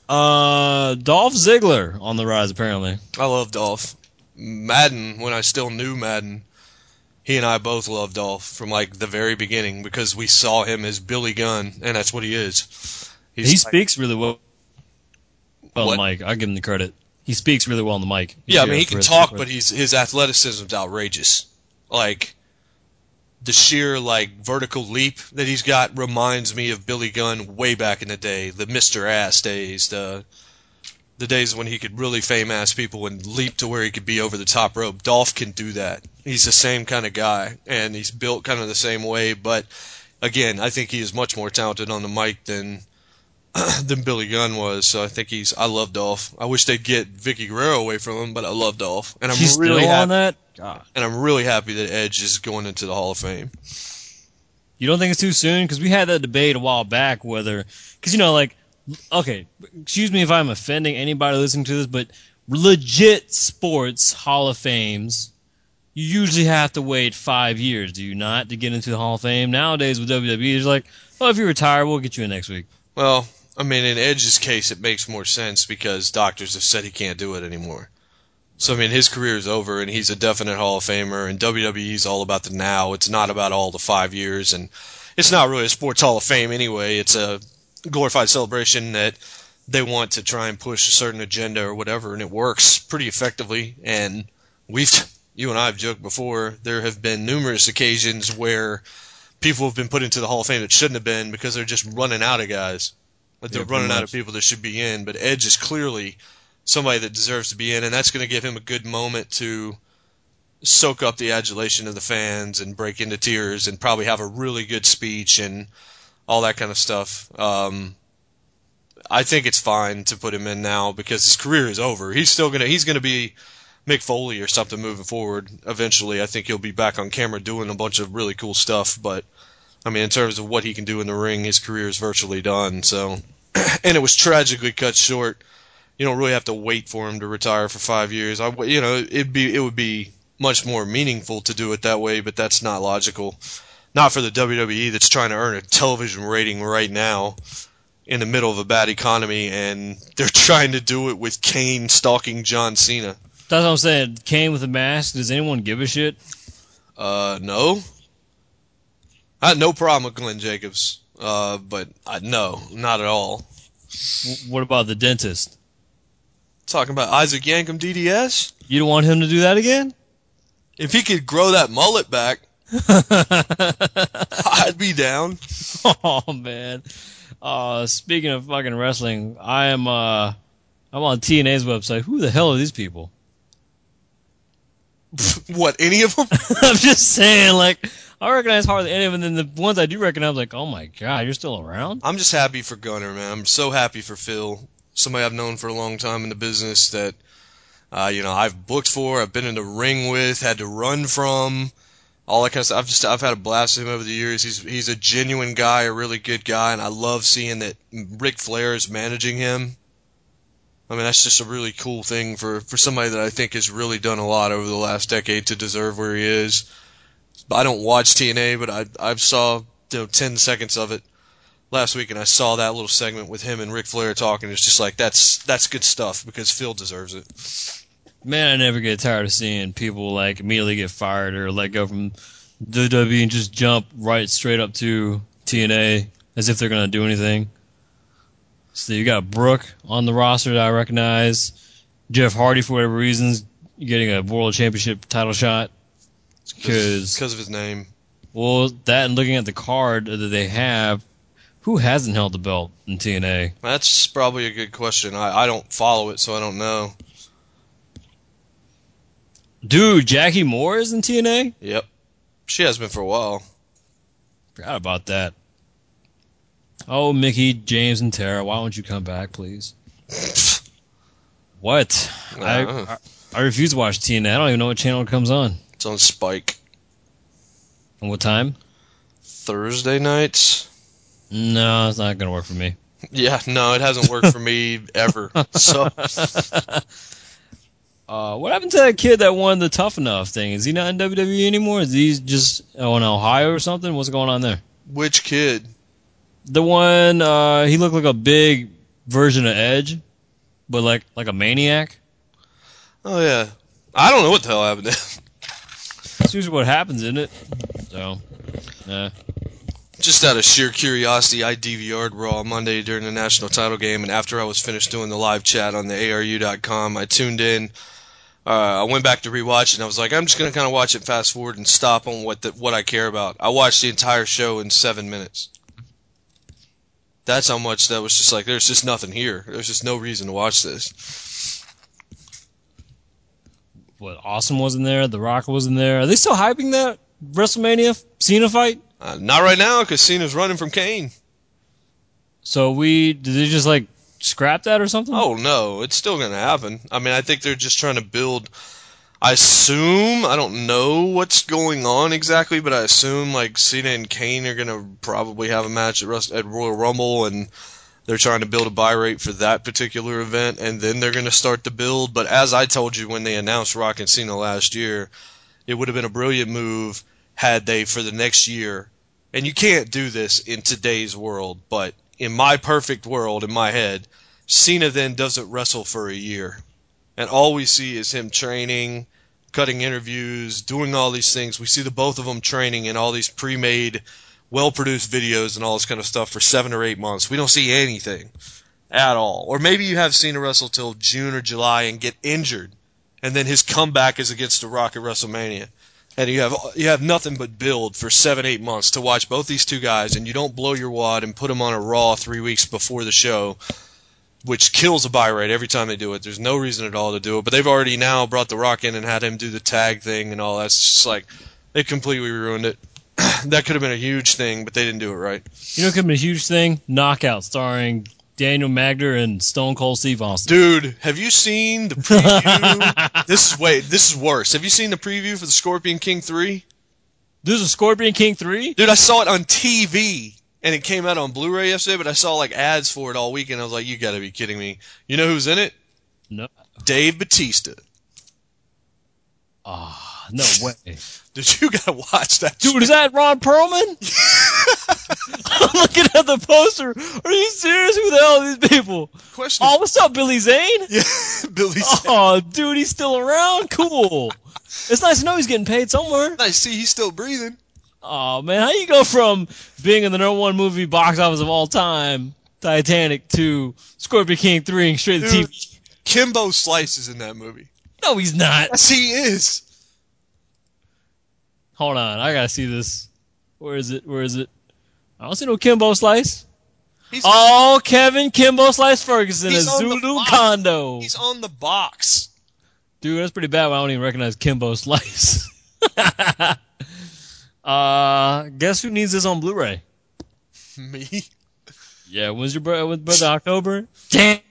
Dolph Ziggler on the rise, apparently. I love Dolph. Madden, when I still knew Madden, he and I both loved Dolph from like the very beginning because we saw him as Billy Gunn, and that's what he is. He speaks really well on What? the mic. I'll give him the credit. He speaks really well on the mic. Yeah, I mean, he can talk, but his athleticism's outrageous. Like, the sheer, vertical leap that he's got reminds me of Billy Gunn way back in the day, the Mr. Ass days, the days when he could really fame-ass people and leap to where he could be over the top rope. Dolph can do that. He's the same kind of guy, and he's built kind of the same way, but, again, I think he is much more talented on the mic than Billy Gunn was, so I love Dolph. I wish they'd get Vicky Guerrero away from him, but I love Dolph. And She's still on that? God. And I'm really happy that Edge is going into the Hall of Fame. You don't think it's too soon? Because we had that debate a while back whether... Because, okay, excuse me if I'm offending anybody listening to this, but legit sports Hall of Fames, you usually have to wait 5 years, do you not, to get into the Hall of Fame? Nowadays with WWE, it's like, well, if you retire, we'll get you in next week. Well, I mean, in Edge's case, it makes more sense because doctors have said he can't do it anymore. So, I mean, his career is over, and he's a definite Hall of Famer, and WWE's all about the now. It's not about all the 5 years, and it's not really a sports Hall of Fame anyway. It's a glorified celebration that they want to try and push a certain agenda or whatever, and it works pretty effectively. And you and I have joked before, there have been numerous occasions where people have been put into the Hall of Fame that shouldn't have been because they're just running out of guys. Like they're running out of people that should be in, but Edge is clearly somebody that deserves to be in, and that's going to give him a good moment to soak up the adulation of the fans and break into tears and probably have a really good speech and all that kind of stuff. I think it's fine to put him in now because his career is over. He's going to be Mick Foley or something moving forward. Eventually, I think he'll be back on camera doing a bunch of really cool stuff, but I mean, in terms of what he can do in the ring, his career is virtually done. So, and it was tragically cut short. You don't really have to wait for him to retire for 5 years. It would be much more meaningful to do it that way, but that's not logical. Not for the WWE that's trying to earn a television rating right now in the middle of a bad economy, and they're trying to do it with Kane stalking John Cena. That's what I'm saying. Kane with a mask. Does anyone give a shit? No. I had no problem with Glenn Jacobs, but no, not at all. What about the dentist? Talking about Isaac Yankem DDS? You don't want him to do that again? If he could grow that mullet back, I'd be down. Oh, man. Speaking of fucking wrestling, I'm on TNA's website. Who the hell are these people? What, any of them? I'm just saying, I recognize hardly any of them, and then the ones I do recognize, I'm like, oh my god, you're still around? I'm just happy for Gunner, man. I'm so happy for Phil, somebody I've known for a long time in the business that, I've booked for, I've been in the ring with, had to run from, all that kind of stuff. I've had a blast with him over the years. He's a genuine guy, a really good guy, and I love seeing that Ric Flair is managing him. I mean, that's just a really cool thing for somebody that I think has really done a lot over the last decade to deserve where he is. I don't watch TNA, but I saw 10 seconds of it last week, and I saw that little segment with him and Ric Flair talking. It's just like, that's good stuff because Phil deserves it. Man, I never get tired of seeing people immediately get fired or let go from WWE and just jump right straight up to TNA as if they're going to do anything. So you got Brooke on the roster that I recognize. Jeff Hardy, for whatever reasons, getting a World Championship title shot. Because of his name. Well, that and looking at the card that they have, who hasn't held the belt in TNA? That's probably a good question. I don't follow it, so I don't know. Dude, Jackie Moore is in TNA? Yep. She has been for a while. Forgot about that. Oh, Mickey, James, and Tara, why won't you come back, please? What? I refuse to watch TNA. I don't even know what channel it comes on. It's on Spike. And what time? Thursday nights. No, it's not going to work for me. Yeah, no, it hasn't worked for me ever. So What happened to that kid that won the Tough Enough thing? Is he not in WWE anymore? Is he just in Ohio or something? What's going on there? which kid? The one he looked like a big version of Edge, but like a maniac. Oh yeah, I don't know what the hell happened to him. That's usually what happens, isn't it? So, yeah. Just out of sheer curiosity, I DVR'd Raw Monday during the national title game, and after I was finished doing the live chat on the ARU.com, I tuned in. I went back to rewatch it, and I was like, I'm just going to kind of watch it fast forward and stop on what I care about. I watched the entire show in 7 minutes. That's how much that was just like, there's just nothing here. There's just no reason to watch this. What, Awesome wasn't there? The Rock wasn't there? Are they still hyping that WrestleMania Cena fight? Not right now, because Cena's running from Kane. So did they just like scrap that or something? Oh, no, it's still going to happen. I mean, I think they're just trying to build, I assume, I don't know what's going on exactly, but I assume like Cena and Kane are going to probably have a match at Royal Rumble, and they're trying to build a buy rate for that particular event, and then they're going to start the build. But as I told you when they announced Rock and Cena last year, it would have been a brilliant move had they, for the next year, and you can't do this in today's world, but in my perfect world, in my head, Cena then doesn't wrestle for a year. And all we see is him training, cutting interviews, doing all these things. We see the both of them training in all these pre-made, well-produced videos and all this kind of stuff for 7 or 8 months. We don't see anything at all. Or maybe you have Cena wrestle till June or July and get injured, and then his comeback is against The Rock at WrestleMania. And you have nothing but build for 7, 8 months to watch both these two guys, and you don't blow your wad and put them on a Raw 3 weeks before the show, which kills a buy rate every time they do it. There's no reason at all to do it. But they've already now brought The Rock in and had him do the tag thing and all that. It's just like, they completely ruined it. That could have been a huge thing, but they didn't do it right. You know what could have been a huge thing? Knockout, starring Daniel Magner and Stone Cold Steve Austin. Dude, have you seen the preview? This is worse. Have you seen the preview for the Scorpion King 3? There's a Scorpion King 3? Dude, I saw it on TV, and it came out on Blu-ray yesterday, but I saw like ads for it all weekend. I was like, you gotta be kidding me. You know who's in it? No. Dave Bautista. Ah, no way. Dude, you gotta watch that. Dude, is that Ron Perlman? I'm looking at the poster. Are you serious? Who the hell are these people? Question. Oh, what's up, Billy Zane? Yeah, Billy Zane. Oh, dude, he's still around? Cool. It's nice to know he's getting paid somewhere. Nice to see he's still breathing. Oh, man, how you go from being in the #1 movie box office of all time, Titanic, to Scorpion King 3 and straight to TV? Kimbo Slice is in that movie. No, he's not. Yes, he is. Hold on, I gotta see this. Where is it? I don't see no Kimbo Slice. Kevin Kimbo Slice Ferguson is Zulu Kondo. He's on the box. Dude, that's pretty bad. I don't even recognize Kimbo Slice. Guess who needs this on Blu-ray? Me? Yeah, when's your birthday? October? Damn.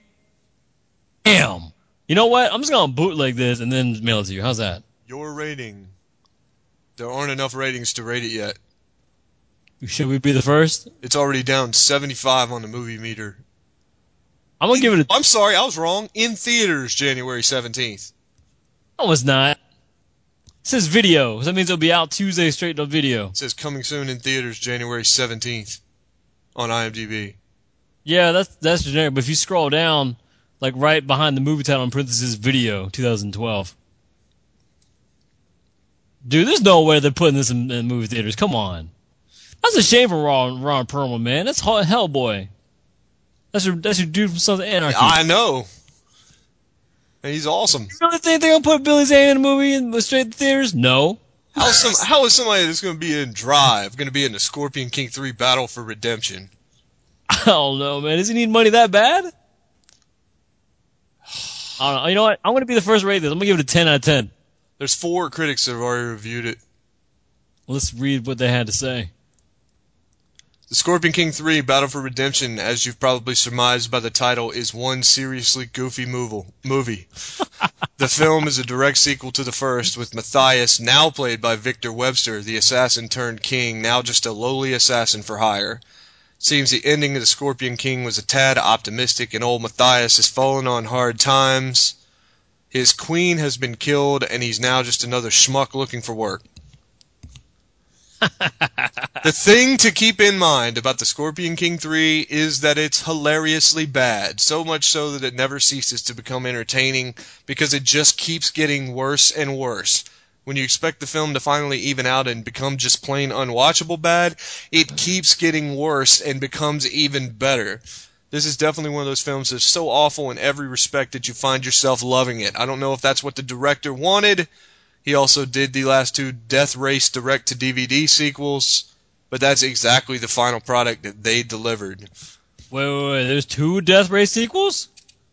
You know what? I'm just gonna bootleg this and then mail it to you. How's that? Your rating. There aren't enough ratings to rate it yet. Should we be the first? It's already down 75 on the movie meter. I'm gonna give it I'm sorry, I was wrong. In theaters, January 17th. No, it's not. It says video, so that means it'll be out Tuesday straight to video. It says coming soon in theaters, January 17th on IMDb. Yeah, that's generic, but if you scroll down, like right behind the movie title in parentheses, video, 2012. Dude, there's no way they're putting this in movie theaters. Come on. That's a shame for Ron Perlman, man. That's Hellboy. That's your dude from Sons of Anarchy. I know. And he's awesome. You really think they're going to put Billy Zane in a movie and straight to theaters? No. How is somebody that's going to be in Drive going to be in the Scorpion King 3 Battle for Redemption? I don't know, man. Does he need money that bad? I don't know. You know what? I'm going to be the first to rate this. I'm going to give it a 10 out of 10. There's 4 critics that have already reviewed it. Let's read what they had to say. The Scorpion King 3 Battle for Redemption, as you've probably surmised by the title, is one seriously goofy movie. The film is a direct sequel to the first, with Matthias, now played by Victor Webster, the assassin turned king, now just a lowly assassin for hire. Seems the ending of The Scorpion King was a tad optimistic, and old Matthias has fallen on hard times. His queen has been killed, and he's now just another schmuck looking for work. The thing to keep in mind about The Scorpion King 3 is that it's hilariously bad, so much so that it never ceases to become entertaining because it just keeps getting worse and worse. When you expect the film to finally even out and become just plain unwatchable bad, it keeps getting worse and becomes even better. This is definitely one of those films that's so awful in every respect that you find yourself loving it. I don't know if that's what the director wanted. He also did the last 2 Death Race direct-to-DVD sequels, but that's exactly the final product that they delivered. Wait. There's 2 Death Race sequels?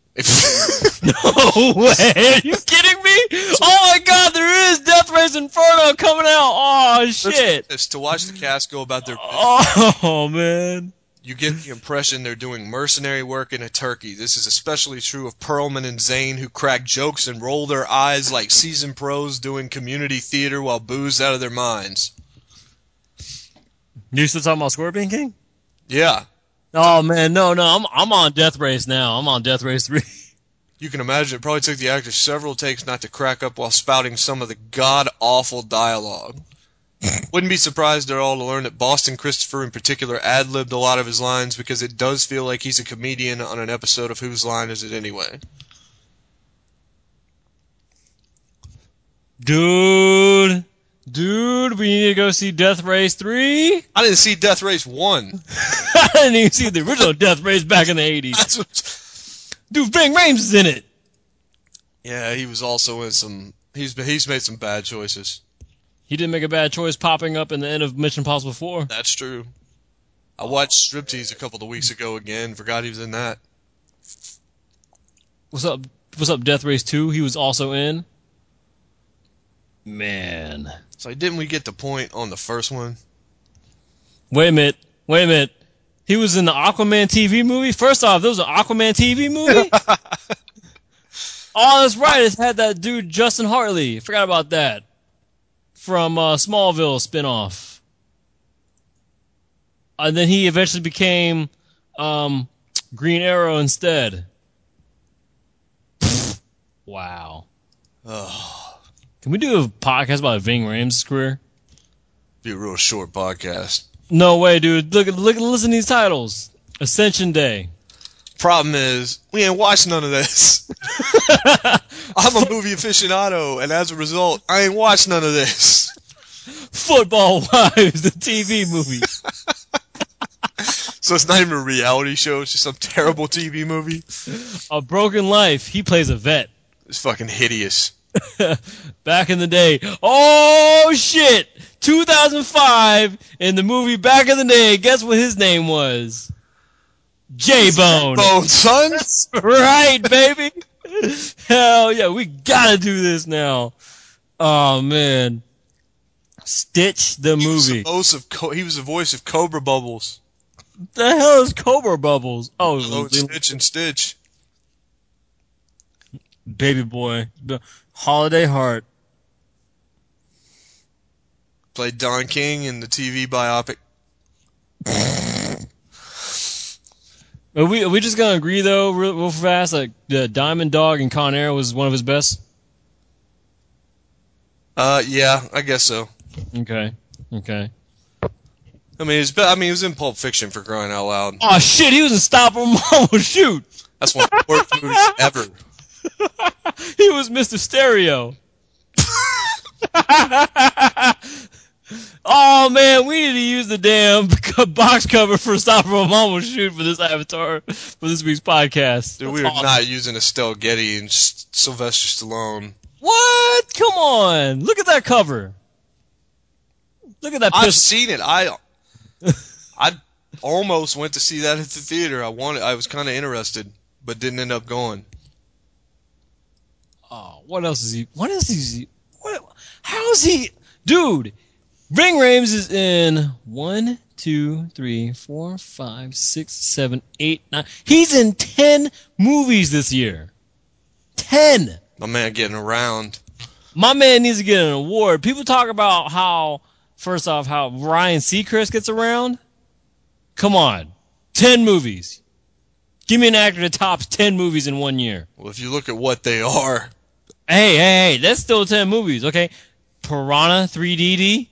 No way! Are you kidding me? Oh my god, there is Death Race Inferno coming out! Oh shit! To watch the cast go about their business, Oh man. you get the impression they're doing mercenary work in a turkey. This is especially true of Perlman and Zane, who crack jokes and roll their eyes like seasoned pros doing community theater while boozed out of their minds. You still talking about Scorpion King? Yeah. Oh man, no, I'm on Death Race now. I'm on Death Race 3. You can imagine it probably took the actors several takes not to crack up while spouting some of the god-awful dialogue. Wouldn't be surprised at all to learn that Boston Christopher in particular ad-libbed a lot of his lines because it does feel like he's a comedian on an episode of Whose Line Is It Anyway? Dude, we need to go see Death Race 3. I didn't see Death Race 1. I didn't even see the original Death Race back in the 80s. That's what... Dude, Ving Rhames is in it. Yeah, he was also in some... He's made some bad choices. He didn't make a bad choice popping up in the end of Mission Impossible 4. That's true. I watched Striptease a couple of weeks ago again. Forgot he was in that. What's up, Death Race 2? He was also in. Man. So didn't we get the point on the first one? Wait a minute. He was in the Aquaman TV movie? First off, there was an Aquaman TV movie? Oh, that's right. It had that dude, Justin Hartley. Forgot about that. From Smallville spinoff. And then he eventually became Green Arrow instead. Wow. Oh, Can we do a podcast about Ving Rhames' career? be a real short podcast. No way, dude. Listen to these titles. Ascension Day. Problem is, we ain't watched none of this. I'm a movie aficionado, and as a result, I ain't watched none of this. Football Wives, the TV movie. So it's not even a reality show, it's just some terrible TV movie. A Broken Life. He plays a vet. It's fucking hideous. Back in the day. Oh, shit. 2005, in the movie Back in the Day, guess what his name was? J-Bone. Bone, son? That's right, baby. Hell yeah, we gotta do this now. Oh, man. Stitch the movie. He was the voice of Cobra Bubbles. The hell is Cobra Bubbles? Oh, Stitch and Stitch. Baby boy. The Holiday Heart. Played Don King in the TV biopic. Are we just gonna agree though, real fast, like Diamond Dog and Con Air was one of his best? Yeah, I guess so. Okay. I mean, he was in Pulp Fiction for crying out loud. Oh shit, he was in Stop or Mom Will Shoot. That's one of the worst movies ever. He was Mr. Stereo. Oh man, we need to use the damn box cover for Stop or Mom Will Shoot for this avatar for this week's podcast. Dude, we are not using Estelle Getty and Sylvester Stallone. What? Come on! Look at that cover. Look at that. I've seen it. I almost went to see that at the theater. I was kind of interested, but didn't end up going. Oh, what else is he? How is he? Dude, Ving Rhames is in 1, 2, 3, 4, 5, 6, 7, 8, 9. He's in 10 movies this year. 10. My man getting around. My man needs to get an award. People talk about how, first off, how Ryan Seacrest gets around. Come on. 10 movies. Give me an actor that tops 10 movies in 1 year. Well, if you look at what they are, Hey, that's still 10 movies, okay? Piranha 3DD.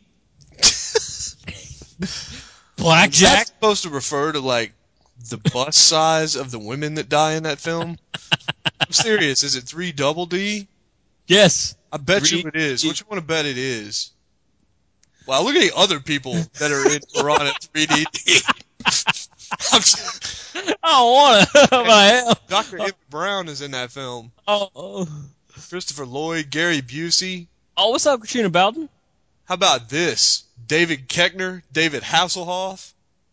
Blackjack. that's supposed to refer to like the bust size of the women that die in that film. I'm serious. Is it 3 double D? Yes. I bet you it is. What you want to bet it is? Wow, look at the other people that are in Piranha 3DD. I don't want to. Hell. Dr. Emmett Brown is in that film. Oh, Christopher Lloyd, Gary Busey. what's up, Katrina Bowden? How about this? David Koechner, David Hasselhoff.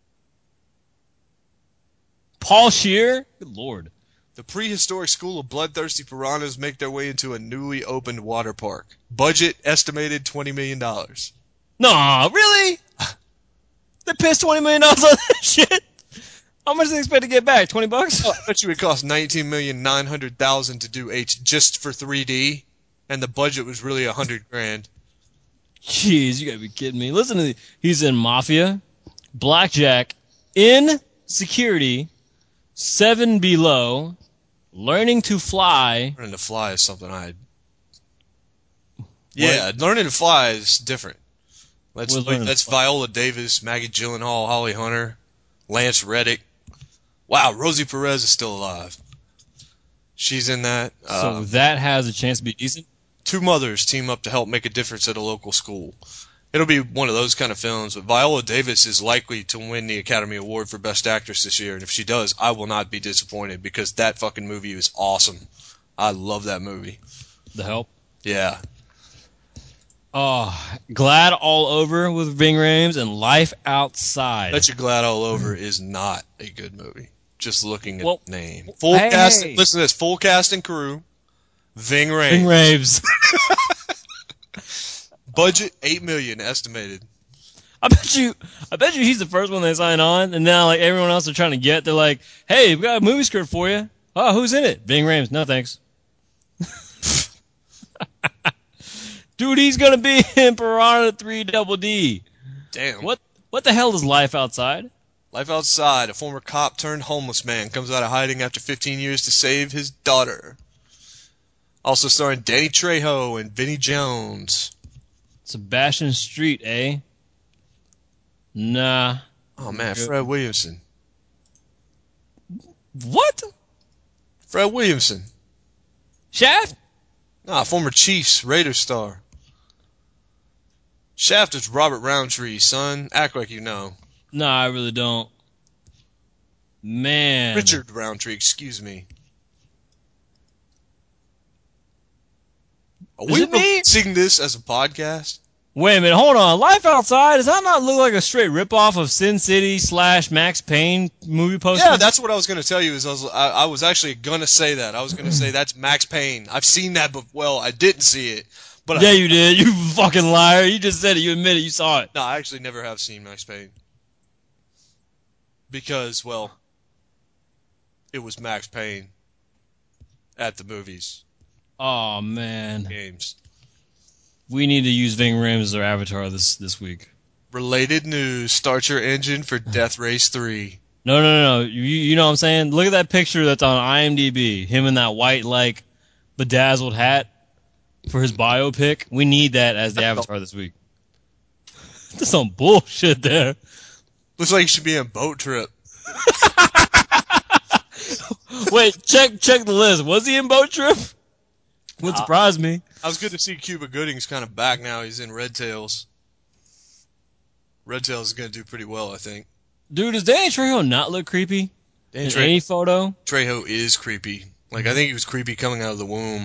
Paul Scheer? Good Lord. The prehistoric school of bloodthirsty piranhas make their way into a newly opened water park. Budget estimated $20 million. No, really? They pissed $20 million on that shit? How much do they expect to get back? $20? I bet you it cost $19,900,000 to do just for 3D, and the budget was really $100,000. Jeez, you gotta be kidding me. Listen to he's in Mafia, Blackjack, In Security, 7 Below, Learning to Fly. Learning to fly is something Learning to fly is different. That's Viola Davis, Maggie Gyllenhaal, Holly Hunter, Lance Reddick. Wow, Rosie Perez is still alive. She's in that. So that has a chance to be decent? 2 mothers team up to help make a difference at a local school. It'll be one of those kind of films, but Viola Davis is likely to win the Academy Award for Best Actress this year, and if she does, I will not be disappointed because that fucking movie is awesome. I love that movie. The Help? Yeah. Oh, Glad All Over with Ving Rhames and Life Outside. Bet You Glad All Over is not a good movie. Just looking at the name. Cast. Listen to this. Full cast and crew. Ving Rhames. Ving Rhames. Budget $8 million estimated. I bet you he's the first one they sign on, and now like everyone else are trying to get, they're like, hey, we got a movie script for you. Oh, who's in it? Ving Rhames. No thanks. Dude, he's gonna be in Piranha 3 Double D. Damn. What the hell is Life Outside? Life Outside, a former cop turned homeless man comes out of hiding after 15 years to save his daughter. Also starring Danny Trejo and Vinnie Jones. Sebastian Street, eh? Nah. Oh man, Fred Williamson. What? Fred Williamson. Shaft? Nah, former Chiefs, Raiders star. Shaft is Robert Roundtree, son. Act like you know. Nah, I really don't. Man. Richard Roundtree, excuse me. Are we releasing this as a podcast? Wait a minute, hold on. Life Outside, does that not look like a straight ripoff of Sin City / Max Payne movie poster? Yeah, that's what I was going to tell you. I was actually going to say that. I was going to say that's Max Payne. I've seen that, but well, I didn't see it. But yeah, you did. You fucking liar. You just said it. You admitted you saw it. No, I actually never have seen Max Payne. Because, well, it was Max Payne at the movies. Oh, man. Games. We need to use Ving Rhames as our avatar this week. Related news. Start your engine for Death Race 3. No. You know what I'm saying? Look at that picture that's on IMDb. Him in that white, like, bedazzled hat for his biopic. We need that as the avatar this week. There's some bullshit there. Looks like you should be in Boat Trip. Wait, check the list. Was he in Boat Trip? Would surprise me. I was good to see Cuba Gooding's kind of back now. He's in Red Tails. Red Tails is going to do pretty well, I think. Dude, does Danny Trejo not look creepy in any photo? Trejo is creepy. Like, I think he was creepy coming out of the womb.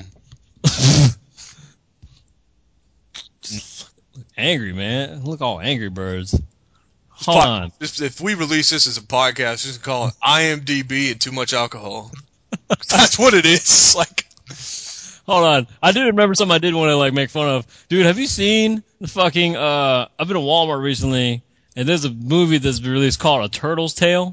Angry, man. Look all Angry Birds. Hold on. If we release this as a podcast, just call it IMDb and Too Much Alcohol. That's what it is. Like, hold on. I do remember something I did want to like make fun of. Dude, have you seen the fucking I've been to Walmart recently and there's a movie that's been released called A Turtle's Tale.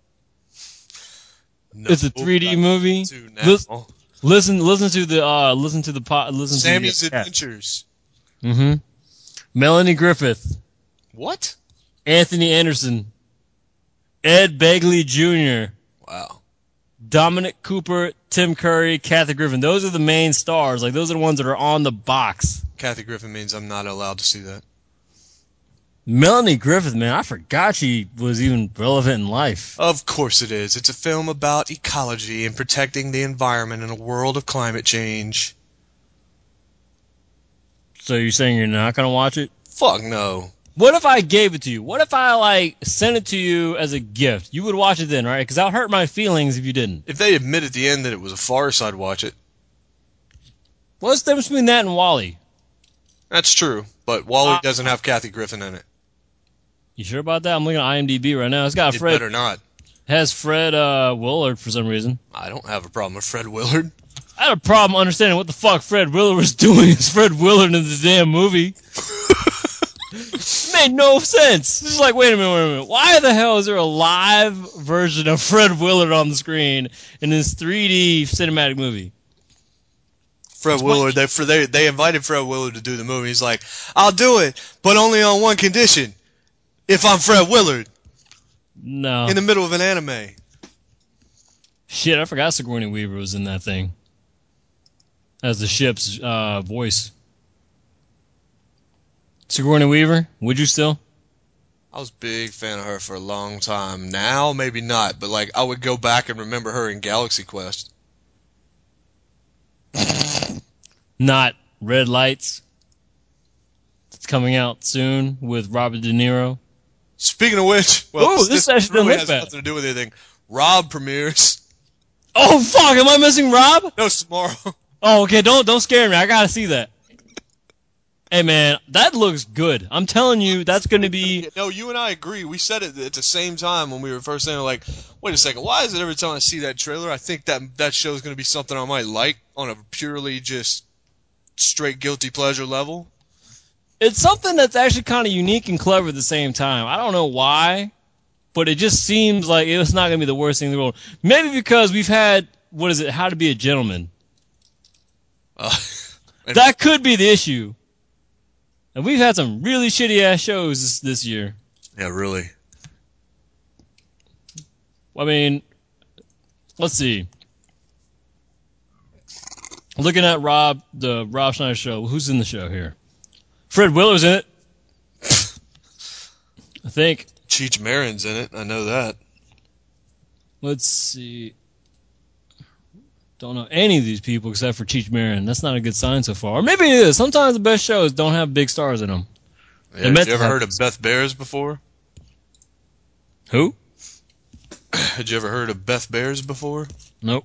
No, it's a 3D movie. Listen to the Sammy's Adventures. Mm-hmm. Melanie Griffith. What? Anthony Anderson. Ed Begley Jr., Wow. Dominic Cooper, Tim Curry, Kathy Griffin. Those are the main stars. Like, those are the ones that are on the box. Kathy Griffin means I'm not allowed to see that. Melanie Griffith, man, I forgot she was even relevant in life. Of course it is. It's a film about ecology and protecting the environment in a world of climate change. So you're saying you're not going to watch it? Fuck no. What if I gave it to you? What if I, like, sent it to you as a gift? You would watch it then, right? Because that would hurt my feelings if you didn't. If they admit at the end that it was a farce, I'd watch it. What's the difference between that and WALL-E? That's true, but WALL-E doesn't have Kathy Griffin in it. You sure about that? I'm looking at IMDb right now. It's got It Fred. better not. Has Fred Willard for some reason. I don't have a problem with Fred Willard. I had a problem understanding what the fuck Fred Willard was doing as Fred Willard in the damn movie. It made no sense. It's just like, wait a minute. Why the hell is there a live version of Fred Willard on the screen in this 3D cinematic movie? Fred Willard, they invited Fred Willard to do the movie. He's like, I'll do it, but only on one condition. If I'm Fred Willard. No. In the middle of an anime. Shit, I forgot Sigourney Weaver was in that thing. As the ship's voice. Sigourney Weaver, would you still? I was a big fan of her for a long time. Now, maybe not, but like I would go back and remember her in Galaxy Quest. Not Red Lights. It's coming out soon with Robert De Niro. Speaking of which, well, ooh, this actually really doesn't look has bad. nothing to do with anything. Rob premieres. Oh fuck! Am I missing Rob? No, tomorrow. Oh, okay. Don't scare me. I gotta see that. Hey man, that looks good. I'm telling you, that's gonna be. No, you and I agree. We said it at the same time when we were first saying, like, wait a second, why is it every time I see that trailer, I think that show is gonna be something I might like on a purely just straight guilty pleasure level. It's something that's actually kind of unique and clever at the same time. I don't know why, but it just seems like it's not going to be the worst thing in the world. Maybe because we've had, what is it, How to Be a Gentleman. That could be the issue. And we've had some really shitty-ass shows this year. Yeah, really. I mean, let's see. Looking at the Rob Schneider show, who's in the show here? Fred Willard's in it. I think. Cheech Marin's in it. I know that. Let's see. Don't know any of these people except for Cheech Marin. That's not a good sign so far. Or maybe it is. Sometimes the best shows don't have big stars in them. Yeah, have you ever heard of Beth Bears before? Who? Had you ever heard of Beth Bears before? Nope.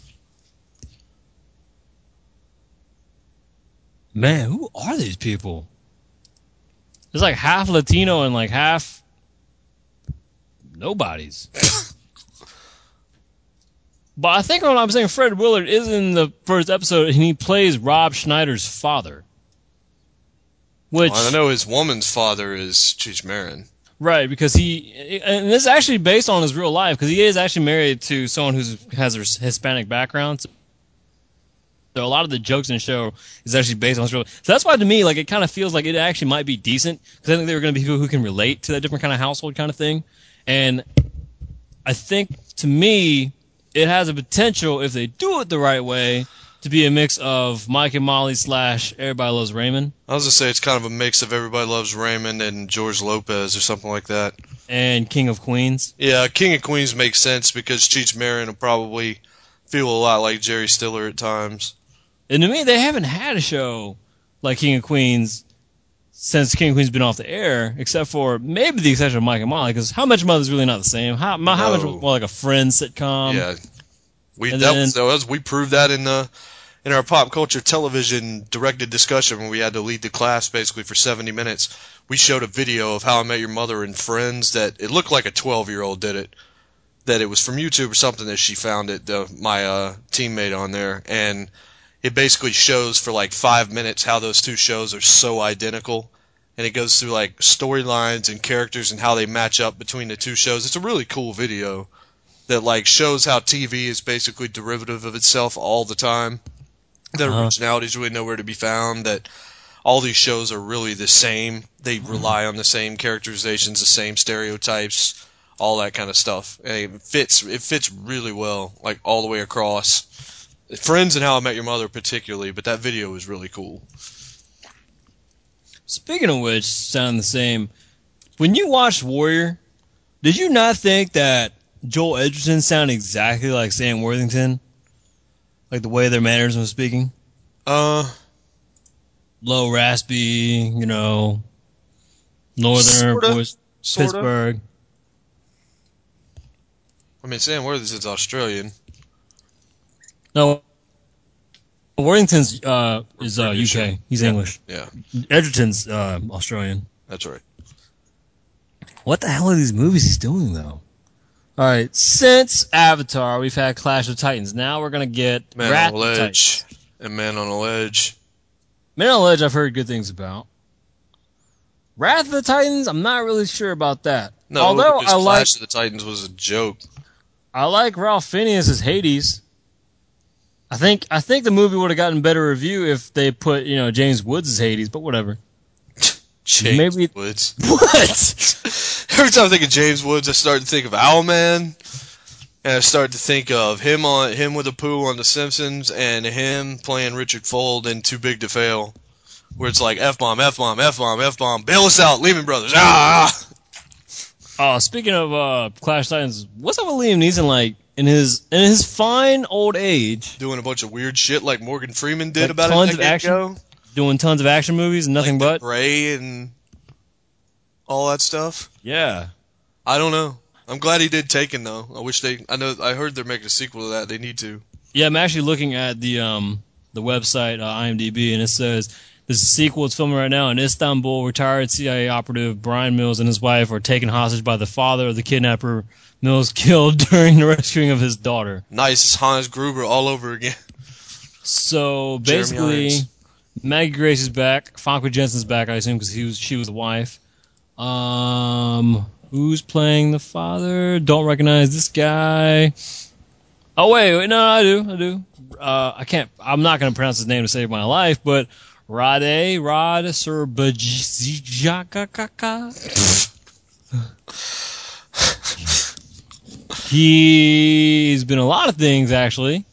Man, who are these people? It's like half Latino and like half nobodies. But I think what I'm saying, Fred Willard is in the first episode and he plays Rob Schneider's father. Which, well, I know his woman's father is Cheech Marin. Right, because and this is actually based on his real life, because he is actually married to someone who has a Hispanic background. So a lot of the jokes in the show is actually based on his real life. So that's why to me, like, it kind of feels like it actually might be decent, because I think there are going to be people who can relate to that different kind of household kind of thing. And I think, to me, it has a potential, if they do it the right way, to be a mix of Mike and Molly / Everybody Loves Raymond. I was going to say it's kind of a mix of Everybody Loves Raymond and George Lopez or something like that. And King of Queens. Yeah, King of Queens makes sense because Cheech Marin will probably feel a lot like Jerry Stiller at times. And to me, they haven't had a show like King of Queens since King of Queens been off the air, except for maybe the exception of Mike and Molly, because How Much Mother's really not the same. How much more like a Friends sitcom? Yeah, we proved that in our pop culture television directed discussion when we had to lead the class basically for 70 minutes. We showed a video of How I Met Your Mother and Friends that it looked like a 12-year-old did it. That it was from YouTube or something that she found it, my teammate on there, and it basically shows for like 5 minutes how those two shows are so identical, and it goes through like storylines and characters and how they match up between the two shows. It's a really cool video that like shows how TV is basically derivative of itself all the time. That originality is really nowhere to be found. That all these shows are really the same. They rely on the same characterizations, the same stereotypes, all that kind of stuff. And it fits really well, like all the way across. Friends and How I Met Your Mother particularly, but that video was really cool. Speaking of which, sound the same. When you watched Warrior, did you not think that Joel Edgerton sounded exactly like Sam Worthington? Like the way their mannerism was speaking? Low, raspy, northerner voice, Sorta. Pittsburgh. I mean, Sam Worthington's Australian. No, Worthington's is UK. He's English. Yeah, Edgerton's Australian. that's right. What the hell are these movies he's doing, though? All right, since Avatar, we've had Clash of Titans. Now we're going to get Man Wrath on a of Ledge Titans. and Man on a Ledge. Man on a Ledge, I've heard good things about. Wrath of the Titans, I'm not really sure about that. No, Although because Clash of the Titans was a joke. I like Ralph Fiennes as Hades. I think the movie would have gotten better review if they put James Woods as Hades, but whatever. James Maybe Woods. What? Every time I think of James Woods, I start to think of Owlman, and I start to think of him with Apu on The Simpsons, and him playing Richard Fuld in Too Big to Fail, where it's like F-bomb, F-bomb, F-bomb, F-bomb, bail us out, Lehman Brothers, Speaking of Clash of Titans, what's up with Liam Neeson like in his fine old age? Doing a bunch of weird shit like Morgan Freeman did Like about tons a of decade action? ago. Doing tons of action movies and nothing like but? Ray and all that stuff. Yeah. I don't know. I'm glad he did Taken though. I heard they're making a sequel to that. They need to. Yeah, I'm actually looking at the website IMDb, and it says there's a sequel it's filming right now in Istanbul. Retired CIA operative Brian Mills and his wife are taken hostage by the father of the kidnapper Mills killed during the rescuing of his daughter. Nice, it's Hans Gruber all over again. So Jeremy basically, Irons. Maggie Grace is back. Famke Jensen's back, I assume, because she was the wife. Who's playing the father? Don't recognize this guy. Oh wait, no, I do. I'm not going to pronounce his name to save my life, but Rod Surbajaka. He's been a lot of things, actually.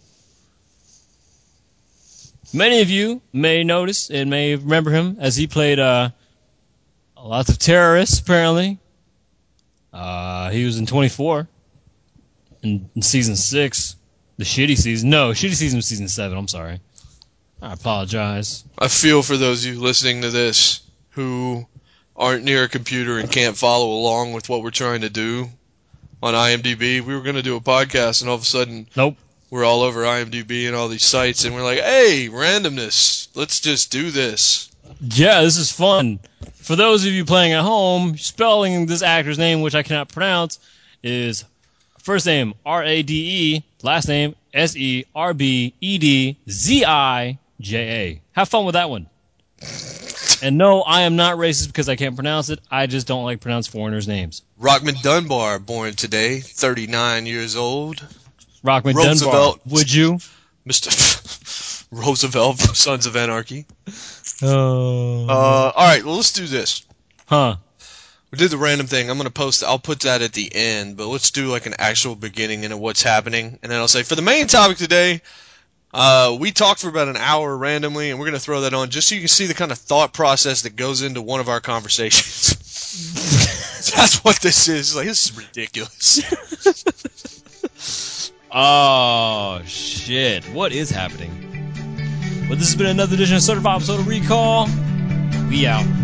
Many of you may notice and may remember him as he played lots of terrorists, apparently. He was in 24 in season 6. The shitty season. No, shitty season was season 7. I'm sorry. I apologize. I feel for those of you listening to this who aren't near a computer and can't follow along with what we're trying to do on IMDb. We were going to do a podcast, and all of a sudden, Nope. we're all over IMDb and all these sites, and we're like, hey, randomness. Let's just do this. Yeah, this is fun. For those of you playing at home, spelling this actor's name, which I cannot pronounce, is first name Rade, last name Serbedzija. Have fun with that one. And no, I am not racist because I can't pronounce it. I just don't like pronounce foreigners' names. Rockman Dunbar, born today, 39 years old. Rockman Roosevelt. Dunbar, would you? Mr. Roosevelt from Sons of Anarchy. Oh. All right, well, let's do this. Huh. We did the random thing. I'll put that at the end, but let's do like an actual beginning into what's happening. And then I'll say, for the main topic today, we talked for about an hour randomly, and we're going to throw that on just so you can see the kind of thought process that goes into one of our conversations. That's what this is. Like, this is ridiculous. Oh, shit. What is happening? Well, this has been another edition of Certified Episode of Recall. We out.